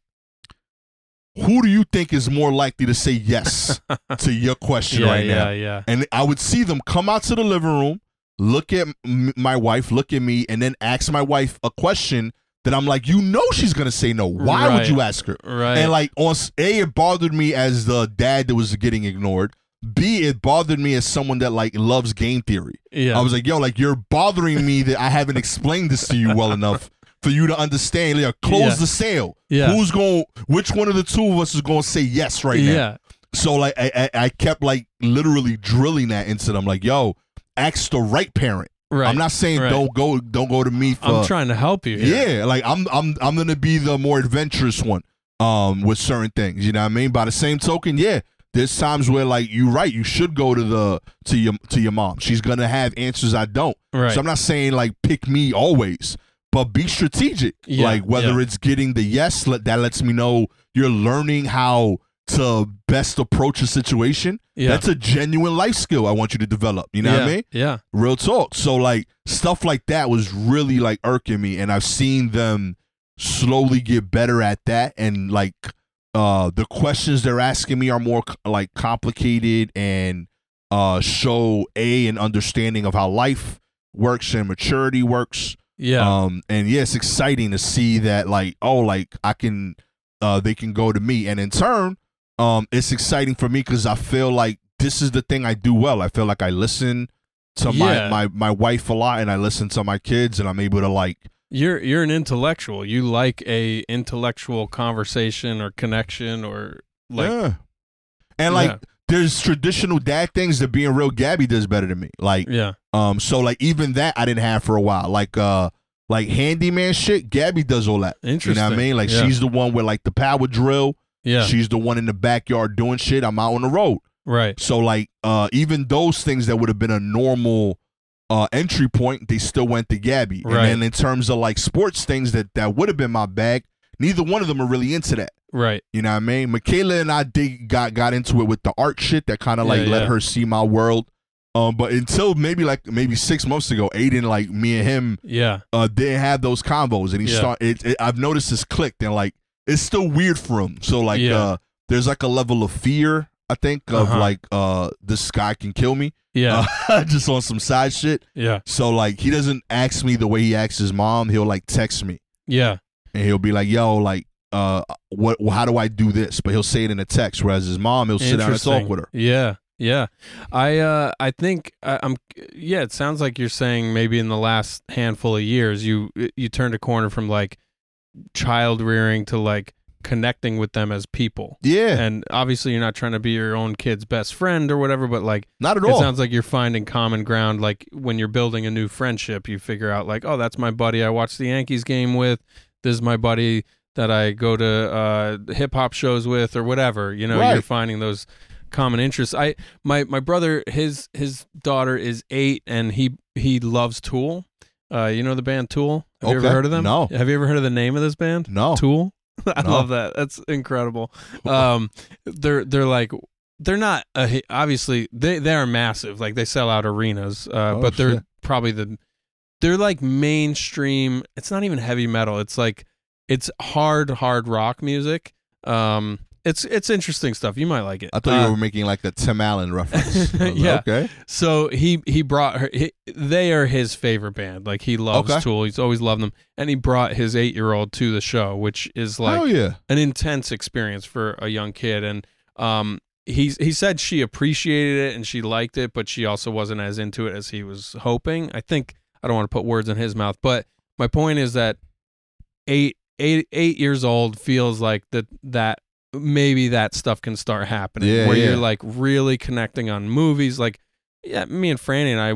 Who do you think is more likely to say yes to your question right now? Yeah. And I would see them come out to the living room, look at my wife, look at me, and then ask my wife a question that I'm like, you know she's going to say no. Why would you ask her? Right. And, like, on A, it bothered me as the dad that was getting ignored. B, it bothered me as someone that, like, loves game theory. Yeah. I was like, yo, like, you're bothering me that I haven't explained this to you well enough for you to understand. Like, close the sale. Yeah. Which one of the two of us is going to say yes right now? Yeah. So, like, I kept, like, literally drilling that into them. Like, yo, ask the right parent. Right. I'm not saying don't go to me for. I'm trying to help you here. Yeah, like, I'm gonna be the more adventurous one with certain things. You know what I mean? By the same token, yeah, there's times where, like, you're right, you should go to your mom. She's gonna have answers I don't. Right. So I'm not saying, like, pick me always, but be strategic. Yeah, like, whether it's getting the yes, that lets me know you're learning how to best approach a situation. Yeah. That's a genuine life skill I want you to develop. You know what I mean? Yeah. Real talk. So, like, stuff like that was really, like, irking me, and I've seen them slowly get better at that. And, like, the questions they're asking me are more like complicated and show an understanding of how life works and maturity works. Yeah. And yeah, it's exciting to see that, like, oh, like, they can go to me, and in turn, it's exciting for me because I feel like this is the thing I do well. I feel like I listen to my wife a lot, and I listen to my kids, and I'm able to, like. You're an intellectual. You like a intellectual conversation or connection or, like. Yeah. And, like, there's traditional dad things that being real Gabby does better than me. Like, so, like, even that I didn't have for a while. Like handyman shit, Gabby does all that. Interesting. You know what I mean? Like, she's the one with, like, the power drill. Yeah. She's the one in the backyard doing shit. I'm out on the road. Right. So, like, even those things that would have been a normal entry point, they still went to Gabby. Right. And then in terms of, like, sports things that would have been my bag, neither one of them are really into that. Right. You know what I mean? Michaela and I got into it with the art shit that kind of, like, let her see my world. But until maybe 6 months ago, Aiden, like, me and him, didn't have those combos, and he started. I've noticed this clicked, and, like, it's still weird for him. So, like, there's, like, a level of fear, I think, of like, this guy can kill me. Yeah. Just on some side shit. Yeah. So, like, he doesn't ask me the way he asks his mom. He'll, like, text me. Yeah. And he'll be like, yo, like, how do I do this? But he'll say it in a text, whereas his mom, he'll sit down and talk with her. Yeah. Yeah. I think it sounds like you're saying maybe in the last handful of years you turned a corner from, like, child rearing to, like, connecting with them as people. Yeah. And obviously you're not trying to be your own kid's best friend or whatever, but, like, not at all. It sounds like you're finding common ground. Like, when you're building a new friendship, you figure out, like, oh, that's my buddy I watched the Yankees game with. This is my buddy that I go to hip hop shows with or whatever. You know, You're finding those common interests. My brother, his daughter is 8 and he loves Tool. You know the band Tool? Have you ever heard of them? No. Have you ever heard of the name of this band? No. Tool? I love that. That's incredible. They're like, they're not obviously they are massive. Like, they sell out arenas, but they're probably they're like mainstream. It's not even heavy metal. It's like it's hard rock music. It's interesting stuff. You might like it. I thought you were making like a Tim Allen reference. Yeah. Okay. So he brought her. They are his favorite band. Like he loves Tool. He's always loved them, and he brought his 8-year-old to the show, which is like an intense experience for a young kid. And he said she appreciated it and she liked it, but she also wasn't as into it as he was hoping. I think I don't want to put words in his mouth, but my point is that 8 years old feels like that maybe that stuff can start happening where you're like really connecting on movies. Like, yeah, me and Franny and I,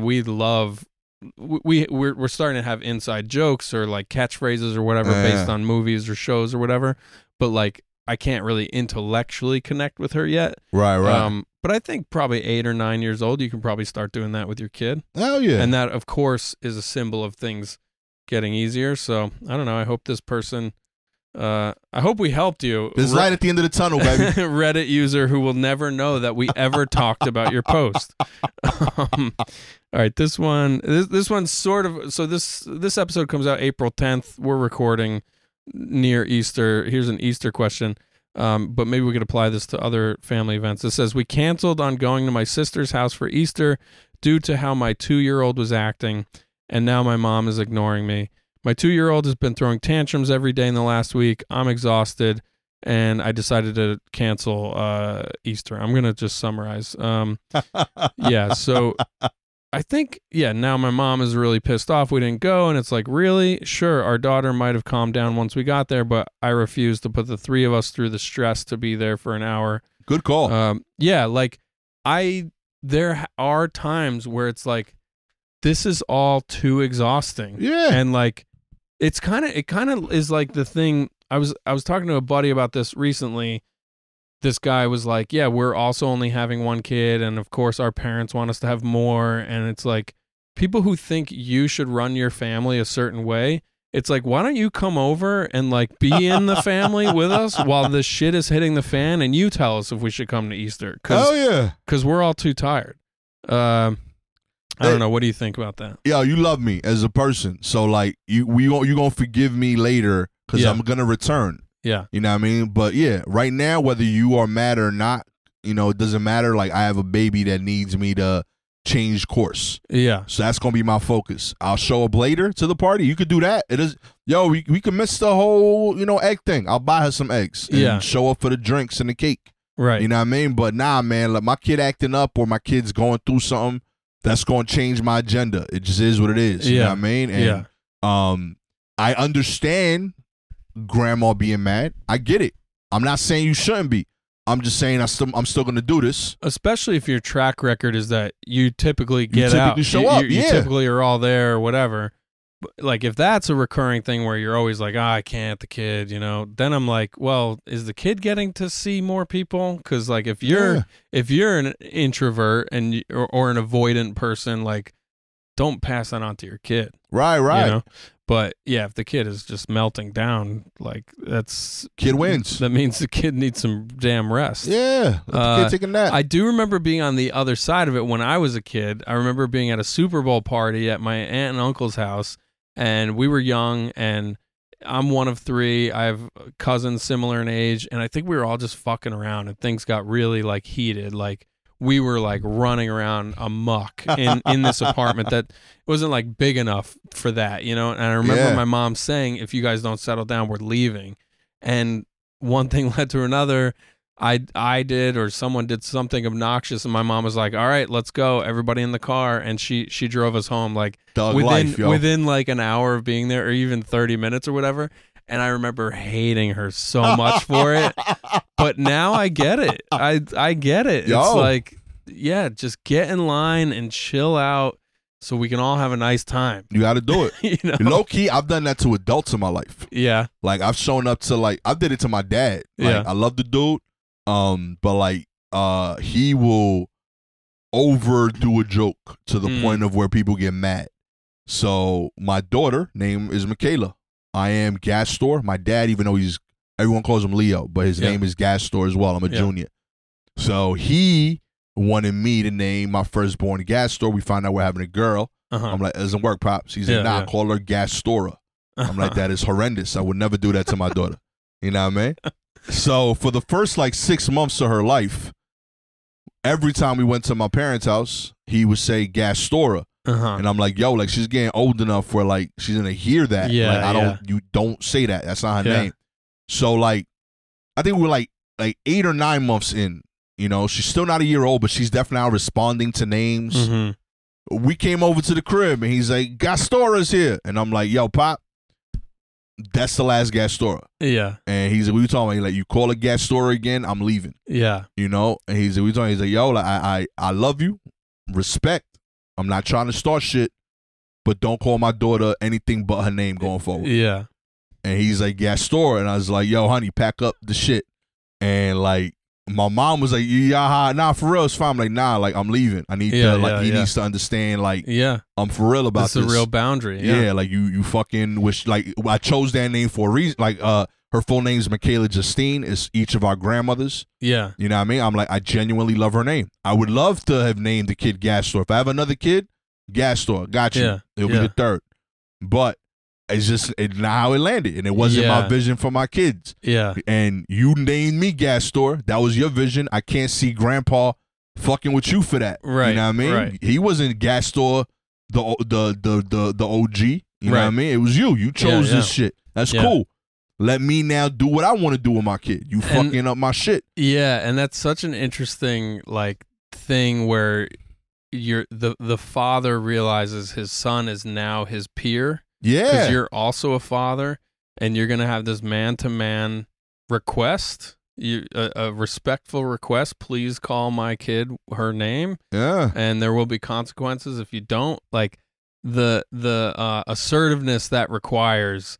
we're starting to have inside jokes or like catchphrases or whatever based on movies or shows or whatever. But like, I can't really intellectually connect with her yet. Right. But I think probably 8 or 9 years old, you can probably start doing that with your kid. Hell yeah. And that, of course, is a symbol of things getting easier. So I don't know. I hope this person. I hope we helped you. There's light at the end of the tunnel, baby. Reddit user who will never know that we ever talked about your post. All right, this one's sort of. So this episode comes out April 10th. We're recording near Easter. Here's an Easter question. But maybe we could apply this to other family events. It says, we canceled on going to my sister's house for Easter due to how my 2-year-old was acting, and now my mom is ignoring me. My 2-year-old has been throwing tantrums every day in the last week. I'm exhausted, and I decided to cancel Easter. I'm going to just summarize. Yeah, so I think, now my mom is really pissed off we didn't go, and it's like, really? Sure, our daughter might have calmed down once we got there, but I refuse to put the 3 of us through the stress to be there for an hour. Good call. There are times where it's like, this is all too exhausting. Yeah. And like, it kind of is like the thing. I was talking to a buddy about this recently. This guy was like, yeah, we're also only having one kid, and of course our parents want us to have more. And it's like, people who think you should run your family a certain way, it's like, why don't you come over and like be in the family with us while this shit is hitting the fan, and you tell us if we should come to Easter. Because we're all too tired. I don't know. What do you think about that? Yeah, you love me as a person, so like you gonna forgive me later because I'm gonna return. Yeah, you know what I mean. But yeah, right now, whether you are mad or not, it doesn't matter. Like, I have a baby that needs me to change course. Yeah, so that's gonna be my focus. I'll show up later to the party. You could do that. It is, we can miss the whole egg thing. I'll buy her some eggs. And show up for the drinks and the cake. Right. You know what I mean. But nah, man, like my kid acting up or my kid's going through something. That's going to change my agenda. It just is what it is. You know what I mean? And I understand grandma being mad. I get it. I'm not saying you shouldn't be. I'm just saying I'm still going to do this. Especially if your track record is that you typically get out. You show up. You typically are all there or whatever. Like, if that's a recurring thing where you're always like, I can't, the kid, then I'm like, well, is the kid getting to see more people? Because like, if you're an introvert and or an avoidant person, like, don't pass that on to your kid. Right. But yeah, if the kid is just melting down, like, that's kid wins. That means the kid needs some damn rest. Yeah, let the kid take a nap. I do remember being on the other side of it when I was a kid. I remember being at a Super Bowl party at my aunt and uncle's house. And we were young, and I'm one of 3. I have cousins similar in age, and I think we were all just fucking around, and things got really like heated. Like, we were like running around amok in this apartment that wasn't like big enough for that, And I remember my mom saying, "If you guys don't settle down, we're leaving." And one thing led to another. I did, or someone did something obnoxious, and my mom was like, all right, let's go, everybody in the car, and she drove us home like within like an hour of being there, or even 30 minutes or whatever. And I remember hating her so much for it, but now I get it. I get it. It's like, just get in line and chill out so we can all have a nice time. You got to do it. Low key, I've done that to adults in my life. Yeah, like I've shown up to I did it to my dad. Like, I love the dude. But like, he will overdo a joke to the point of where people get mad. So my daughter name is Michaela. I am Gastor. My dad, even though everyone calls him Leo, but his name is Gastor as well. I'm a junior. So he wanted me to name my firstborn Gastor. We found out we're having a girl. Uh-huh. I'm like, it doesn't work, Pops. He's Yeah, like, nah, yeah. call her Gastora. I'm like, that is horrendous. I would never do that to my daughter. You know what I mean? So for the first like 6 months of her life, every time we went to my parents' house, he would say Gastora. Uh-huh. And I'm like, yo, like she's getting old enough where like she's gonna hear that. Yeah, like you don't say that. That's not her Yeah. name. So like I think we were like 8 or 9 months in. You know, she's still not a year old, but she's definitely now responding to names. Mm-hmm. We came over to the crib and he's like, Gastora's here. And I'm like, yo, Pop, that's the last Gastora. Yeah. And he's like, what you talking about? He's like, you call a Gastora again, I'm leaving. Yeah. You know? And he's like, what you talking about? He's like, yo, like, I love you. Respect. I'm not trying to start shit, but don't call my daughter anything but her name going forward. Yeah. And he's like, Gastora. And I was like, yo, honey, pack up the shit. And like, my mom was like, yeah, nah, for real, it's fine. I'm like, nah, like, I'm leaving. I need to, like, he needs to understand, like, I'm for real about this. It's a real boundary. Yeah, like, you fucking wish, like, I chose that name for a reason. Like, her full name is Michaela Justine. It's each of our grandmothers. Yeah. You know what I mean? I'm like, I genuinely love her name. I would love to have named the kid Gastor. If I have another kid, Gastor, got you. Yeah. It'll be the third. But it's just not how it landed. And it wasn't my vision for my kids. Yeah. And you named me Gastor. That was your vision. I can't see Grandpa fucking with you for that. Right. You know what I mean? Right. He wasn't Gastor, the OG. You know what I mean? It was you. You chose this shit. That's cool. Let me now do what I want to do with my kid. You fucking up my shit. Yeah, and that's such an interesting like thing where the father realizes his son is now his peer. Yeah. Because you're also a father, and you're gonna have this man-to-man request, a respectful request. Please call my kid her name. Yeah. And there will be consequences if you don't. Like the assertiveness that requires.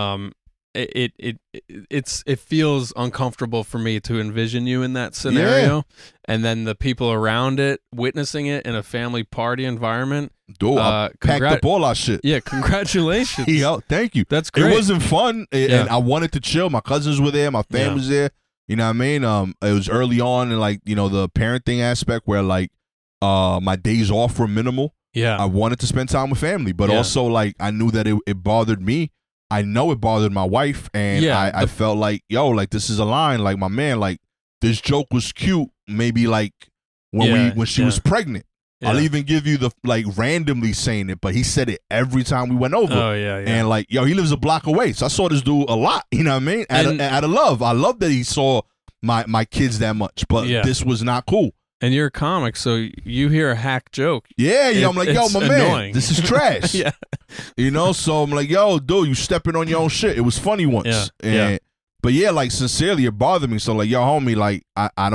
It feels uncomfortable for me to envision you in that scenario, and then the people around it witnessing it in a family party environment. Dude, I packed up all our shit. Yeah, congratulations. Yeah, thank you. That's great. It wasn't fun, and I wanted to chill. My cousins were there, my family was there. You know what I mean? It was early on in like, you know, the parenting aspect where like my days off were minimal. Yeah. I wanted to spend time with family, but also like I knew that it bothered me. I know it bothered my wife, and I felt like, yo, like this is a line. Like my man, like this joke was cute. Maybe like when she was pregnant. Yeah. I'll even give you the like randomly saying it, but he said it every time we went over. Oh yeah. And like, yo, he lives a block away, so I saw this dude a lot. You know what I mean? Out of love, I love that he saw my kids that much. But this was not cool. And you're a comic, so you hear a hack joke. Yeah, I'm like, yo, my man, annoying. this is trash. Yeah. You know, so I'm like, yo, dude, you stepping on your own shit. It was funny once. Yeah. But yeah, like sincerely, it bothered me. So like, yo, homie, like I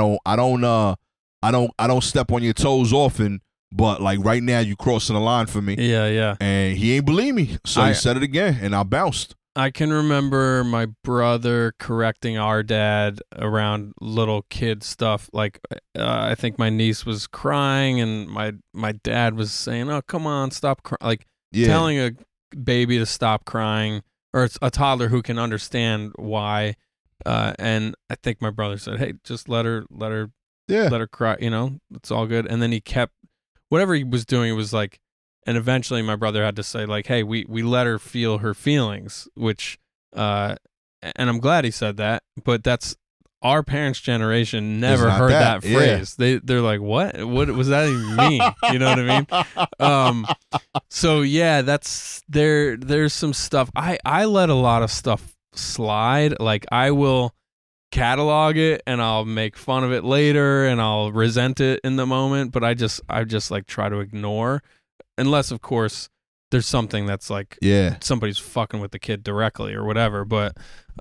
don't step on your toes often, but like right now you crossing the line for me. Yeah. And he ain't believe me, so he said it again, and I bounced. I can remember my brother correcting our dad around little kid stuff. Like, I think my niece was crying, and my dad was saying, "Oh, come on, stop crying." Like, telling a baby to stop crying, or it's a toddler who can understand why. And I think my brother said, "Hey, just let her cry. You know, it's all good." And then he kept whatever he was doing. It was like. And eventually my brother had to say, like, hey, we let her feel her feelings, which, and I'm glad he said that, but that's our parents' generation never heard that phrase. They're like, what was that even mean? You know what I mean? So yeah, there's some stuff. I let a lot of stuff slide. Like I will catalog it and I'll make fun of it later and I'll resent it in the moment, but I just like try to ignore. Unless, of course, there's something that's like somebody's fucking with the kid directly or whatever. But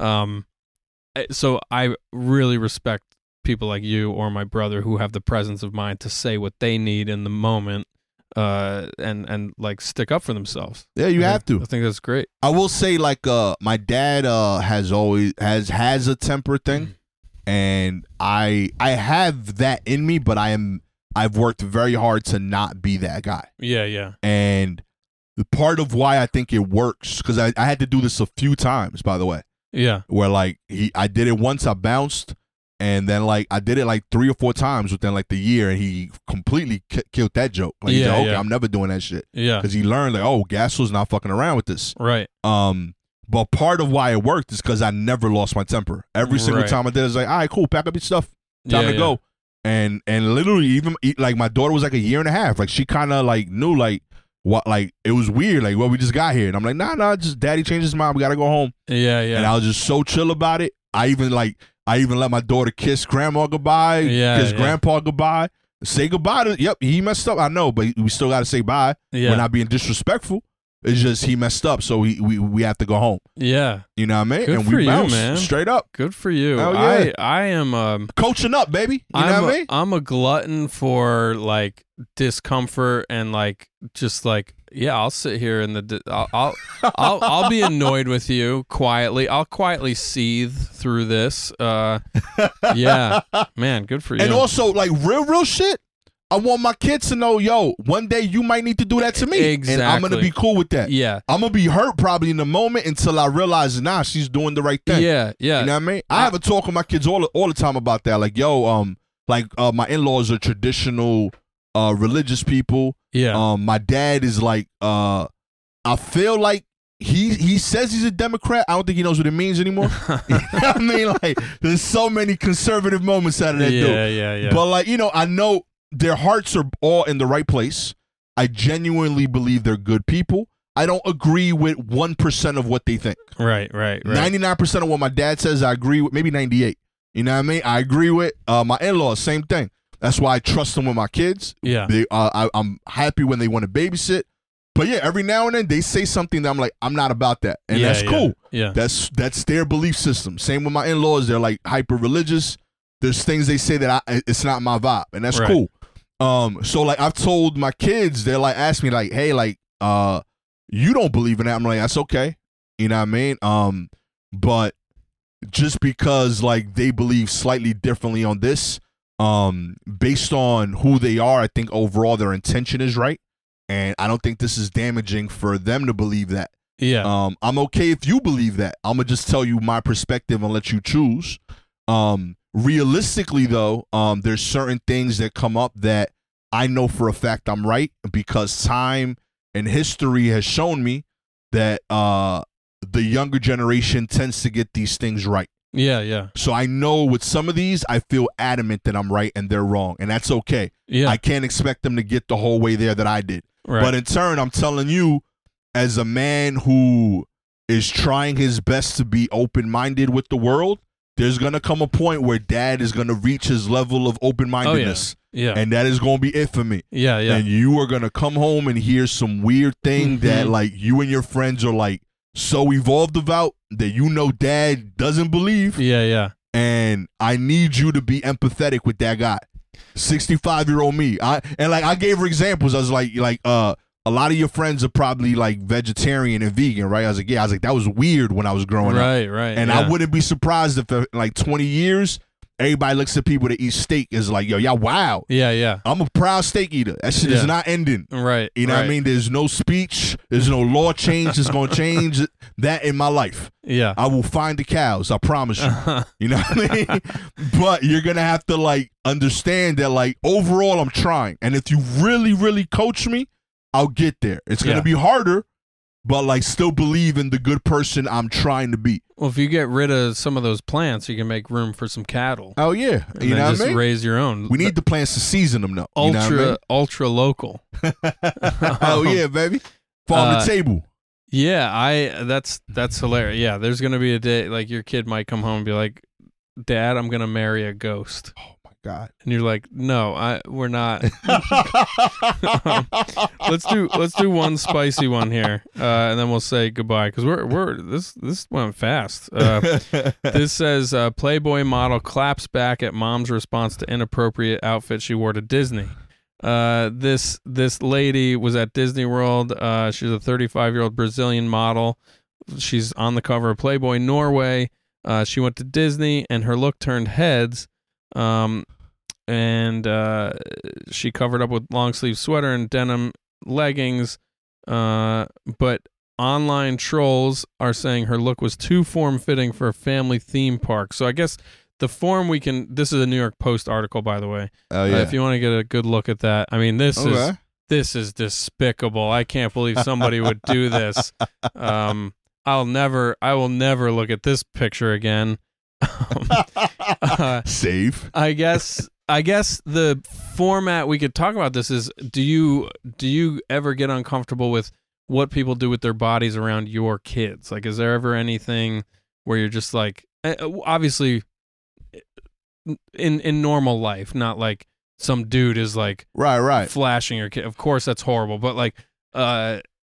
so I really respect people like you or my brother who have the presence of mind to say what they need in the moment and like stick up for themselves. Yeah, you have to. I think that's great. I will say like my dad has always has a temper thing, and I have that in me, but I've worked very hard to not be that guy. Yeah. And the part of why I think it works, because I had to do this a few times, by the way. Yeah. Where like I did it once, I bounced, And then like I did it like 3 or 4 times within like the year, and he completely killed that joke. Like he said, okay, I'm never doing that shit. Yeah. Because he learned like, oh, Gastel's not fucking around with this. Right. But part of why it worked is because I never lost my temper. Every single time I did, it was like, all right, cool, pack up your stuff, time to go. And literally, even like my daughter was like a year and a half. Like she kind of like knew like what, like it was weird. Like, well, we just got here, and I'm like, nah, just daddy changed his mind. We gotta go home. Yeah. And I was just so chill about it. I even let my daughter kiss grandma goodbye, kiss grandpa goodbye, say goodbye to. Yep, he messed up. I know, but we still gotta say bye. Yeah. We're not being disrespectful. It's just he messed up, so we have to go home. Yeah, you know what I mean. Good and for we bounced you, man. Straight up. Good for you. Hell yeah. I am coaching up, baby. You know what I mean? I'm a glutton for like discomfort and like just like I'll sit here in I'll be annoyed with you quietly. I'll quietly seethe through this. Yeah, man, good for you. And also like real shit. I want my kids to know, yo, one day you might need to do that to me. Exactly. And I'm going to be cool with that. Yeah. I'm going to be hurt probably in the moment until I realize, nah, she's doing the right thing. Yeah. You know what I mean? I have a talk with my kids all the time about that. Like, yo, my in-laws are traditional religious people. Yeah. My dad is like, I feel like he says he's a Democrat. I don't think he knows what it means anymore. You know what I mean? Like, there's so many conservative moments out of that dude. Yeah. But like, you know, I know their hearts are all in the right place. I genuinely believe they're good people. I don't agree with 1% of what they think. Right. 99% of what my dad says, I agree with. Maybe 98. You know what I mean? I agree with. My in-laws, same thing. That's why I trust them with my kids. Yeah. I'm happy when they want to babysit. But yeah, every now and then they say something that I'm like, I'm not about that. And that's cool. Yeah. That's their belief system. Same with my in-laws. They're like hyper religious. There's things they say that it's not my vibe. And that's cool. So like I've told my kids, they're like ask me like, hey, like you don't believe in that. I'm like, that's okay. You know what I mean? But just because like they believe slightly differently on this, based on who they are, I think overall their intention is right. And I don't think this is damaging for them to believe that. Yeah. I'm okay if you believe that. I'm gonna just tell you my perspective and let you choose. Realistically, though, there's certain things that come up that I know for a fact I'm right because time and history has shown me that the younger generation tends to get these things right. Yeah. So I know with some of these, I feel adamant that I'm right and they're wrong, and that's okay. Yeah. I can't expect them to get the whole way there that I did. Right. But in turn, I'm telling you, as a man who is trying his best to be open-minded with the world, there's going to come a point where dad is going to reach his level of open-mindedness. Oh, yeah. And that is going to be it for me. Yeah. And you are going to come home and hear some weird thing that like you and your friends are like so evolved about that you know dad doesn't believe. Yeah. And I need you to be empathetic with that guy. 65-year-old me. I gave her examples. I was like a lot of your friends are probably like vegetarian and vegan, right? I was like, that was weird when I was growing up. Right. And I wouldn't be surprised if in like 20 years, everybody looks at people that eat steak is like, yo, yeah, wow. Yeah. I'm a proud steak eater. That shit is not ending. Right. You know what I mean? There's no speech. There's no law change that's going to change that in my life. Yeah. I will find the cows. I promise you. You know what I mean? But you're going to have to like understand that like overall I'm trying. And if you really, really coach me, I'll get there. It's going to be harder, but like still believe in the good person I'm trying to be. Well, if you get rid of some of those plants, you can make room for some cattle. Oh yeah, and you know what I mean? Raise your own. We need the plants to season them though. Ultra local. Oh yeah, baby. Farm to table. Yeah, that's hilarious. Yeah, there's gonna be a day like your kid might come home and be like, "Dad, I'm gonna marry a ghost." Oh my God. And you're like, "No, we're not." Let's do one spicy one here, and then we'll say goodbye because we're this went fast. This says Playboy model claps back at mom's response to inappropriate outfit she wore to Disney. This lady was at Disney World. She's a 35-year-old Brazilian model. She's on the cover of Playboy Norway. She went to Disney and her look turned heads. And she covered up with long sleeve sweater and denim leggings. But online trolls are saying her look was too form fitting for a family theme park. So I guess the form we can. This is a New York Post article, by the way. Oh yeah. If you want to get a good look at that, I mean, this is despicable. I can't believe somebody would do this. I will never look at this picture again. Safe. I guess the format we could talk about this is: do you ever get uncomfortable with what people do with their bodies around your kids? Like, is there ever anything where you're just like, obviously, in normal life, not like some dude is like right flashing your kid. Of course, that's horrible. But like, I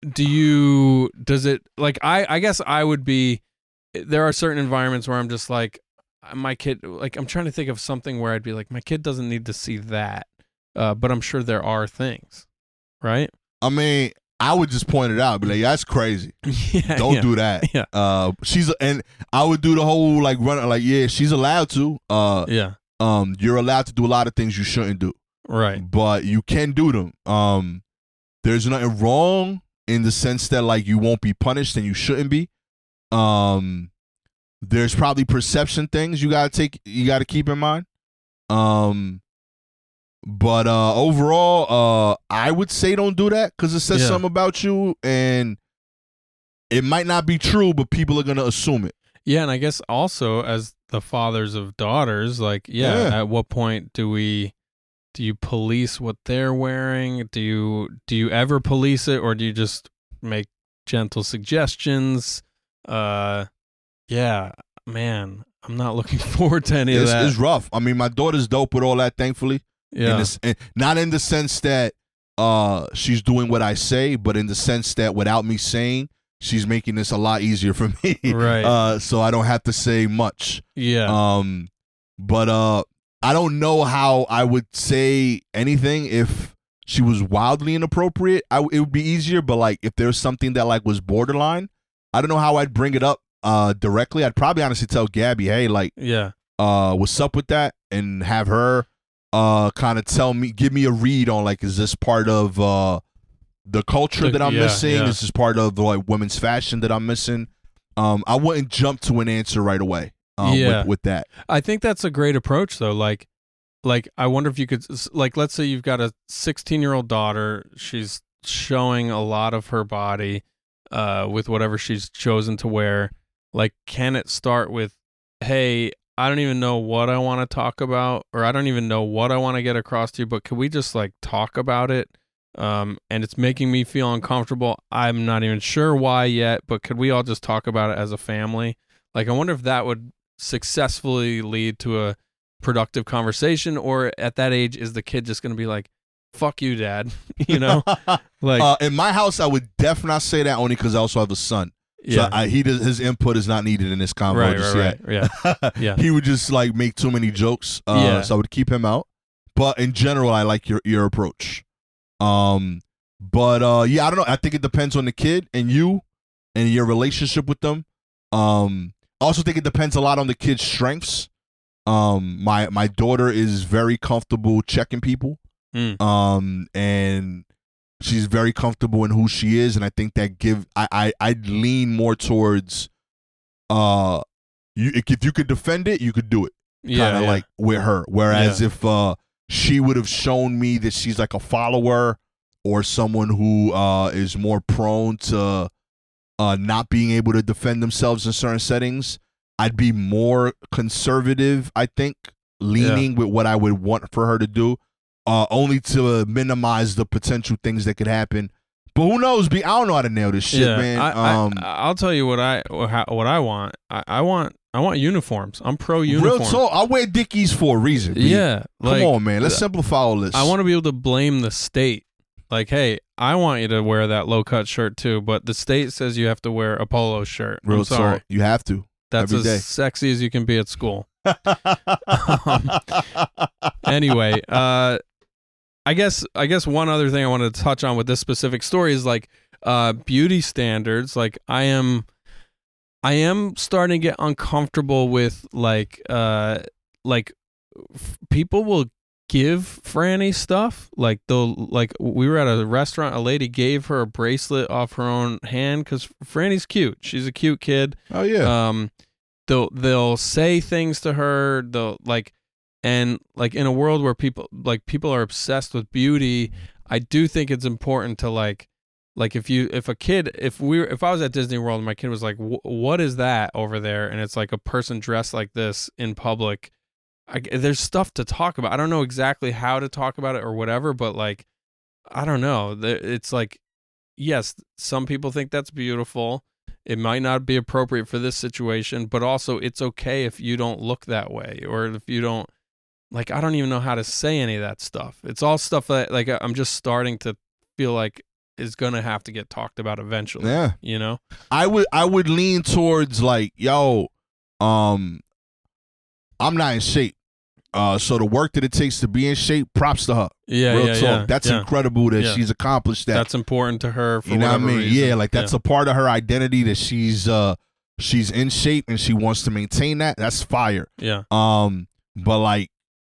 guess I would be. There are certain environments where I'm just like, my kid, like, I'm trying to think of something where I'd be like, my kid doesn't need to see that. But I'm sure there are things, right? I mean, I would just point it out, be like, that's crazy. Yeah, Don't do that. Yeah. And I would do the whole like run, like, yeah, she's allowed to. Yeah. You're allowed to do a lot of things you shouldn't do. Right. But you can do them. There's nothing wrong in the sense that like you won't be punished and you shouldn't be. There's probably perception things you gotta keep in mind. But overall, I would say don't do that because it says something about you, and it might not be true, but people are gonna assume it. Yeah, and I guess also as the fathers of daughters, like, at what point do you police what they're wearing? Do you ever police it, or do you just make gentle suggestions? Yeah, man, I'm not looking forward to any of that. It's rough. I mean, my daughter's dope with all that, thankfully. Yeah. Not in the sense that she's doing what I say, but in the sense that without me saying, she's making this a lot easier for me. Right. So I don't have to say much. Yeah. But I don't know how I would say anything if she was wildly inappropriate. It would be easier, but like if there's something that like was borderline, I don't know how I'd bring it up directly. I'd probably honestly tell Gabby, hey, like, what's up with that, and have her kind of give me a read on like, is this part of the culture that I'm missing? Is this part of like women's fashion that I'm missing? I wouldn't jump to an answer right away. With that, I think that's a great approach though. Like I wonder if you could, like, let's say you've got a 16-year-old daughter. She's showing a lot of her body with whatever she's chosen to wear. Like, can it start with, hey, I don't even know what I want to talk about, or I don't even know what I want to get across to you, but can we just like talk about it? And it's making me feel uncomfortable. I'm not even sure why yet, but could we all just talk about it as a family? Like, I wonder if that would successfully lead to a productive conversation, or at that age, is the kid just going to be like, fuck you, dad? You know? Like, in my house, I would definitely not say that, only because I also have a son. Yeah. So his input is not needed in this convo right. yet. Yeah. He would just like make too many jokes. So I would keep him out. But in general, I like your approach. I don't know. I think it depends on the kid and you and your relationship with them. I also think it depends a lot on the kid's strengths. My daughter is very comfortable checking people. And she's very comfortable in who she is, and I think that I'd lean more towards if you could defend it, you could do it. Kind of like with her. Whereas if she would have shown me that she's like a follower or someone who is more prone to not being able to defend themselves in certain settings, I'd be more conservative, I think, leaning with what I would want for her to do. Only to minimize the potential things that could happen. But who knows? I don't know how to nail this shit, man. I'll tell you what I want. I want uniforms. I'm pro uniform. Real talk. I wear Dickies for a reason. B. Yeah. Come on, man. Let's simplify all this. I want to be able to blame the state. Like, hey, I want you to wear that low cut shirt too, but the state says you have to wear a polo shirt. Real I'm sorry. talk. You have to. That's every day. Sexy as you can be at school. Anyway, I guess one other thing I wanted to touch on with this specific story is like beauty standards. Like, I am starting to get uncomfortable with people will give Franny stuff. Like, we were at a restaurant, a lady gave her a bracelet off her own hand because Franny's cute. She's a cute kid. Oh yeah. they'll say things to her. And in a world where people are obsessed with beauty, I do think it's important to like if I was at Disney World and my kid was like, what is that over there? And it's like a person dressed like this in public. There's stuff to talk about. I don't know exactly how to talk about it or whatever, but like, I don't know. It's like, yes, some people think that's beautiful. It might not be appropriate for this situation, but also it's okay if you don't look that way, or if you don't, like, I don't even know how to say any of that stuff. It's all stuff that, like, I'm just starting to feel like is going to have to get talked about eventually. Yeah. You know? I would lean towards like, yo, I'm not in shape. So the work that it takes to be in shape, props to her. Yeah, Real yeah, talk. yeah. That's yeah. incredible that Yeah. she's accomplished that. That's important to her for you know what I whatever mean? reason. Yeah, like that's a part of her identity that she's in shape and she wants to maintain that. That's fire. Yeah. But like,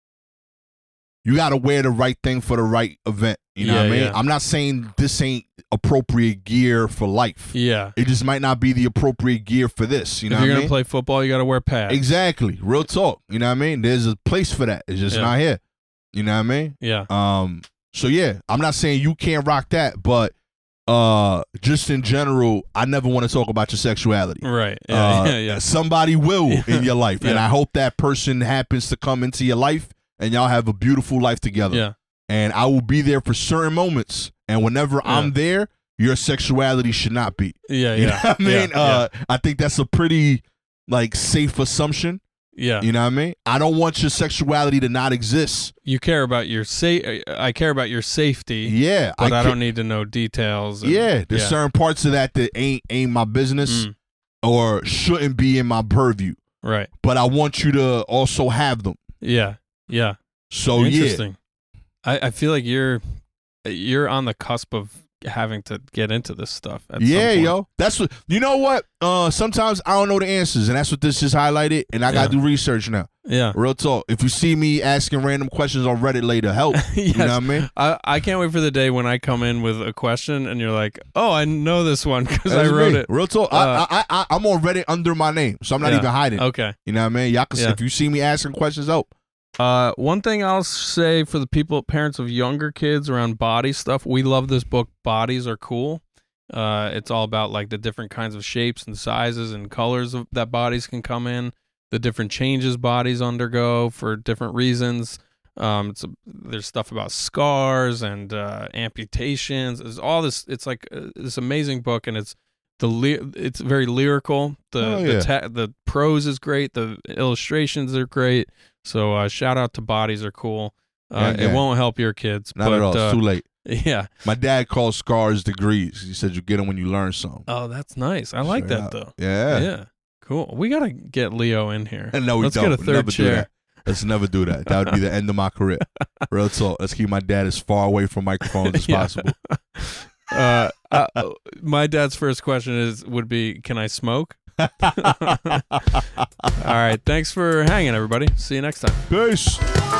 you got to wear the right thing for the right event. You know what I mean? Yeah. I'm not saying this ain't appropriate gear for life. Yeah. It just might not be the appropriate gear for this. You know if what you're I going mean? to play football, you got to wear pads. Exactly. Real talk. You know what I mean? There's a place for that. It's just Yeah. not here. You know what I mean? Yeah. So yeah, I'm not saying you can't rock that, but just in general, I never want to talk about your sexuality. Right. Yeah. Yeah. Somebody will in your life. And Yeah. I hope that person happens to come into your life and y'all have a beautiful life together. Yeah. And I will be there for certain moments. And whenever I'm there, your sexuality should not be. Yeah. You know Yeah. what I mean? Yeah. I think that's a pretty like safe assumption. Yeah. You know what I mean? I don't want your sexuality to not exist. You care about your I care about your safety. Yeah. But I don't need to know details. And, Yeah. There's certain parts of that ain't my business or shouldn't be in my purview. Right. But I want you to also have them. Yeah. Yeah. So Interesting. I feel like you're on the cusp of having to get into this stuff. At some point. Yo. That's what, you know what? Sometimes I don't know the answers, and that's what this just highlighted, and I got to do research now. Yeah. Real talk. If you see me asking random questions on Reddit later, help. Yes. You know what I mean? I can't wait for the day when I come in with a question and you're like, oh, I know this one because I That's wrote me. it. Real talk. I'm on Reddit under my name, so I'm not even hiding. Okay. You know what I mean? Y'all can see, if you see me asking questions, help. One thing I'll say for the parents of younger kids around body stuff, we love this book, Bodies Are Cool. It's all about like the different kinds of shapes and sizes and colors that bodies can come in, the different changes bodies undergo for different reasons. There's stuff about scars and amputations. There's all this. It's like this amazing book, and it's very lyrical. The prose is great. The illustrations are great. So shout out to Bodies Are Cool. It won't help your kids. Not at all. It's too late. Yeah. My dad calls scars degrees. He said you get them when you learn something. Oh, that's nice. I like that though. Yeah. Yeah. Cool. We gotta get Leo in here. No, Let's don't. get a third never chair. Do that. Let's never do that. That would be the end of my career. Real talk. Let's keep my dad as far away from microphones as possible. My dad's first question would be, can I smoke? All right. Thanks for hanging, everybody. See you next time. Peace.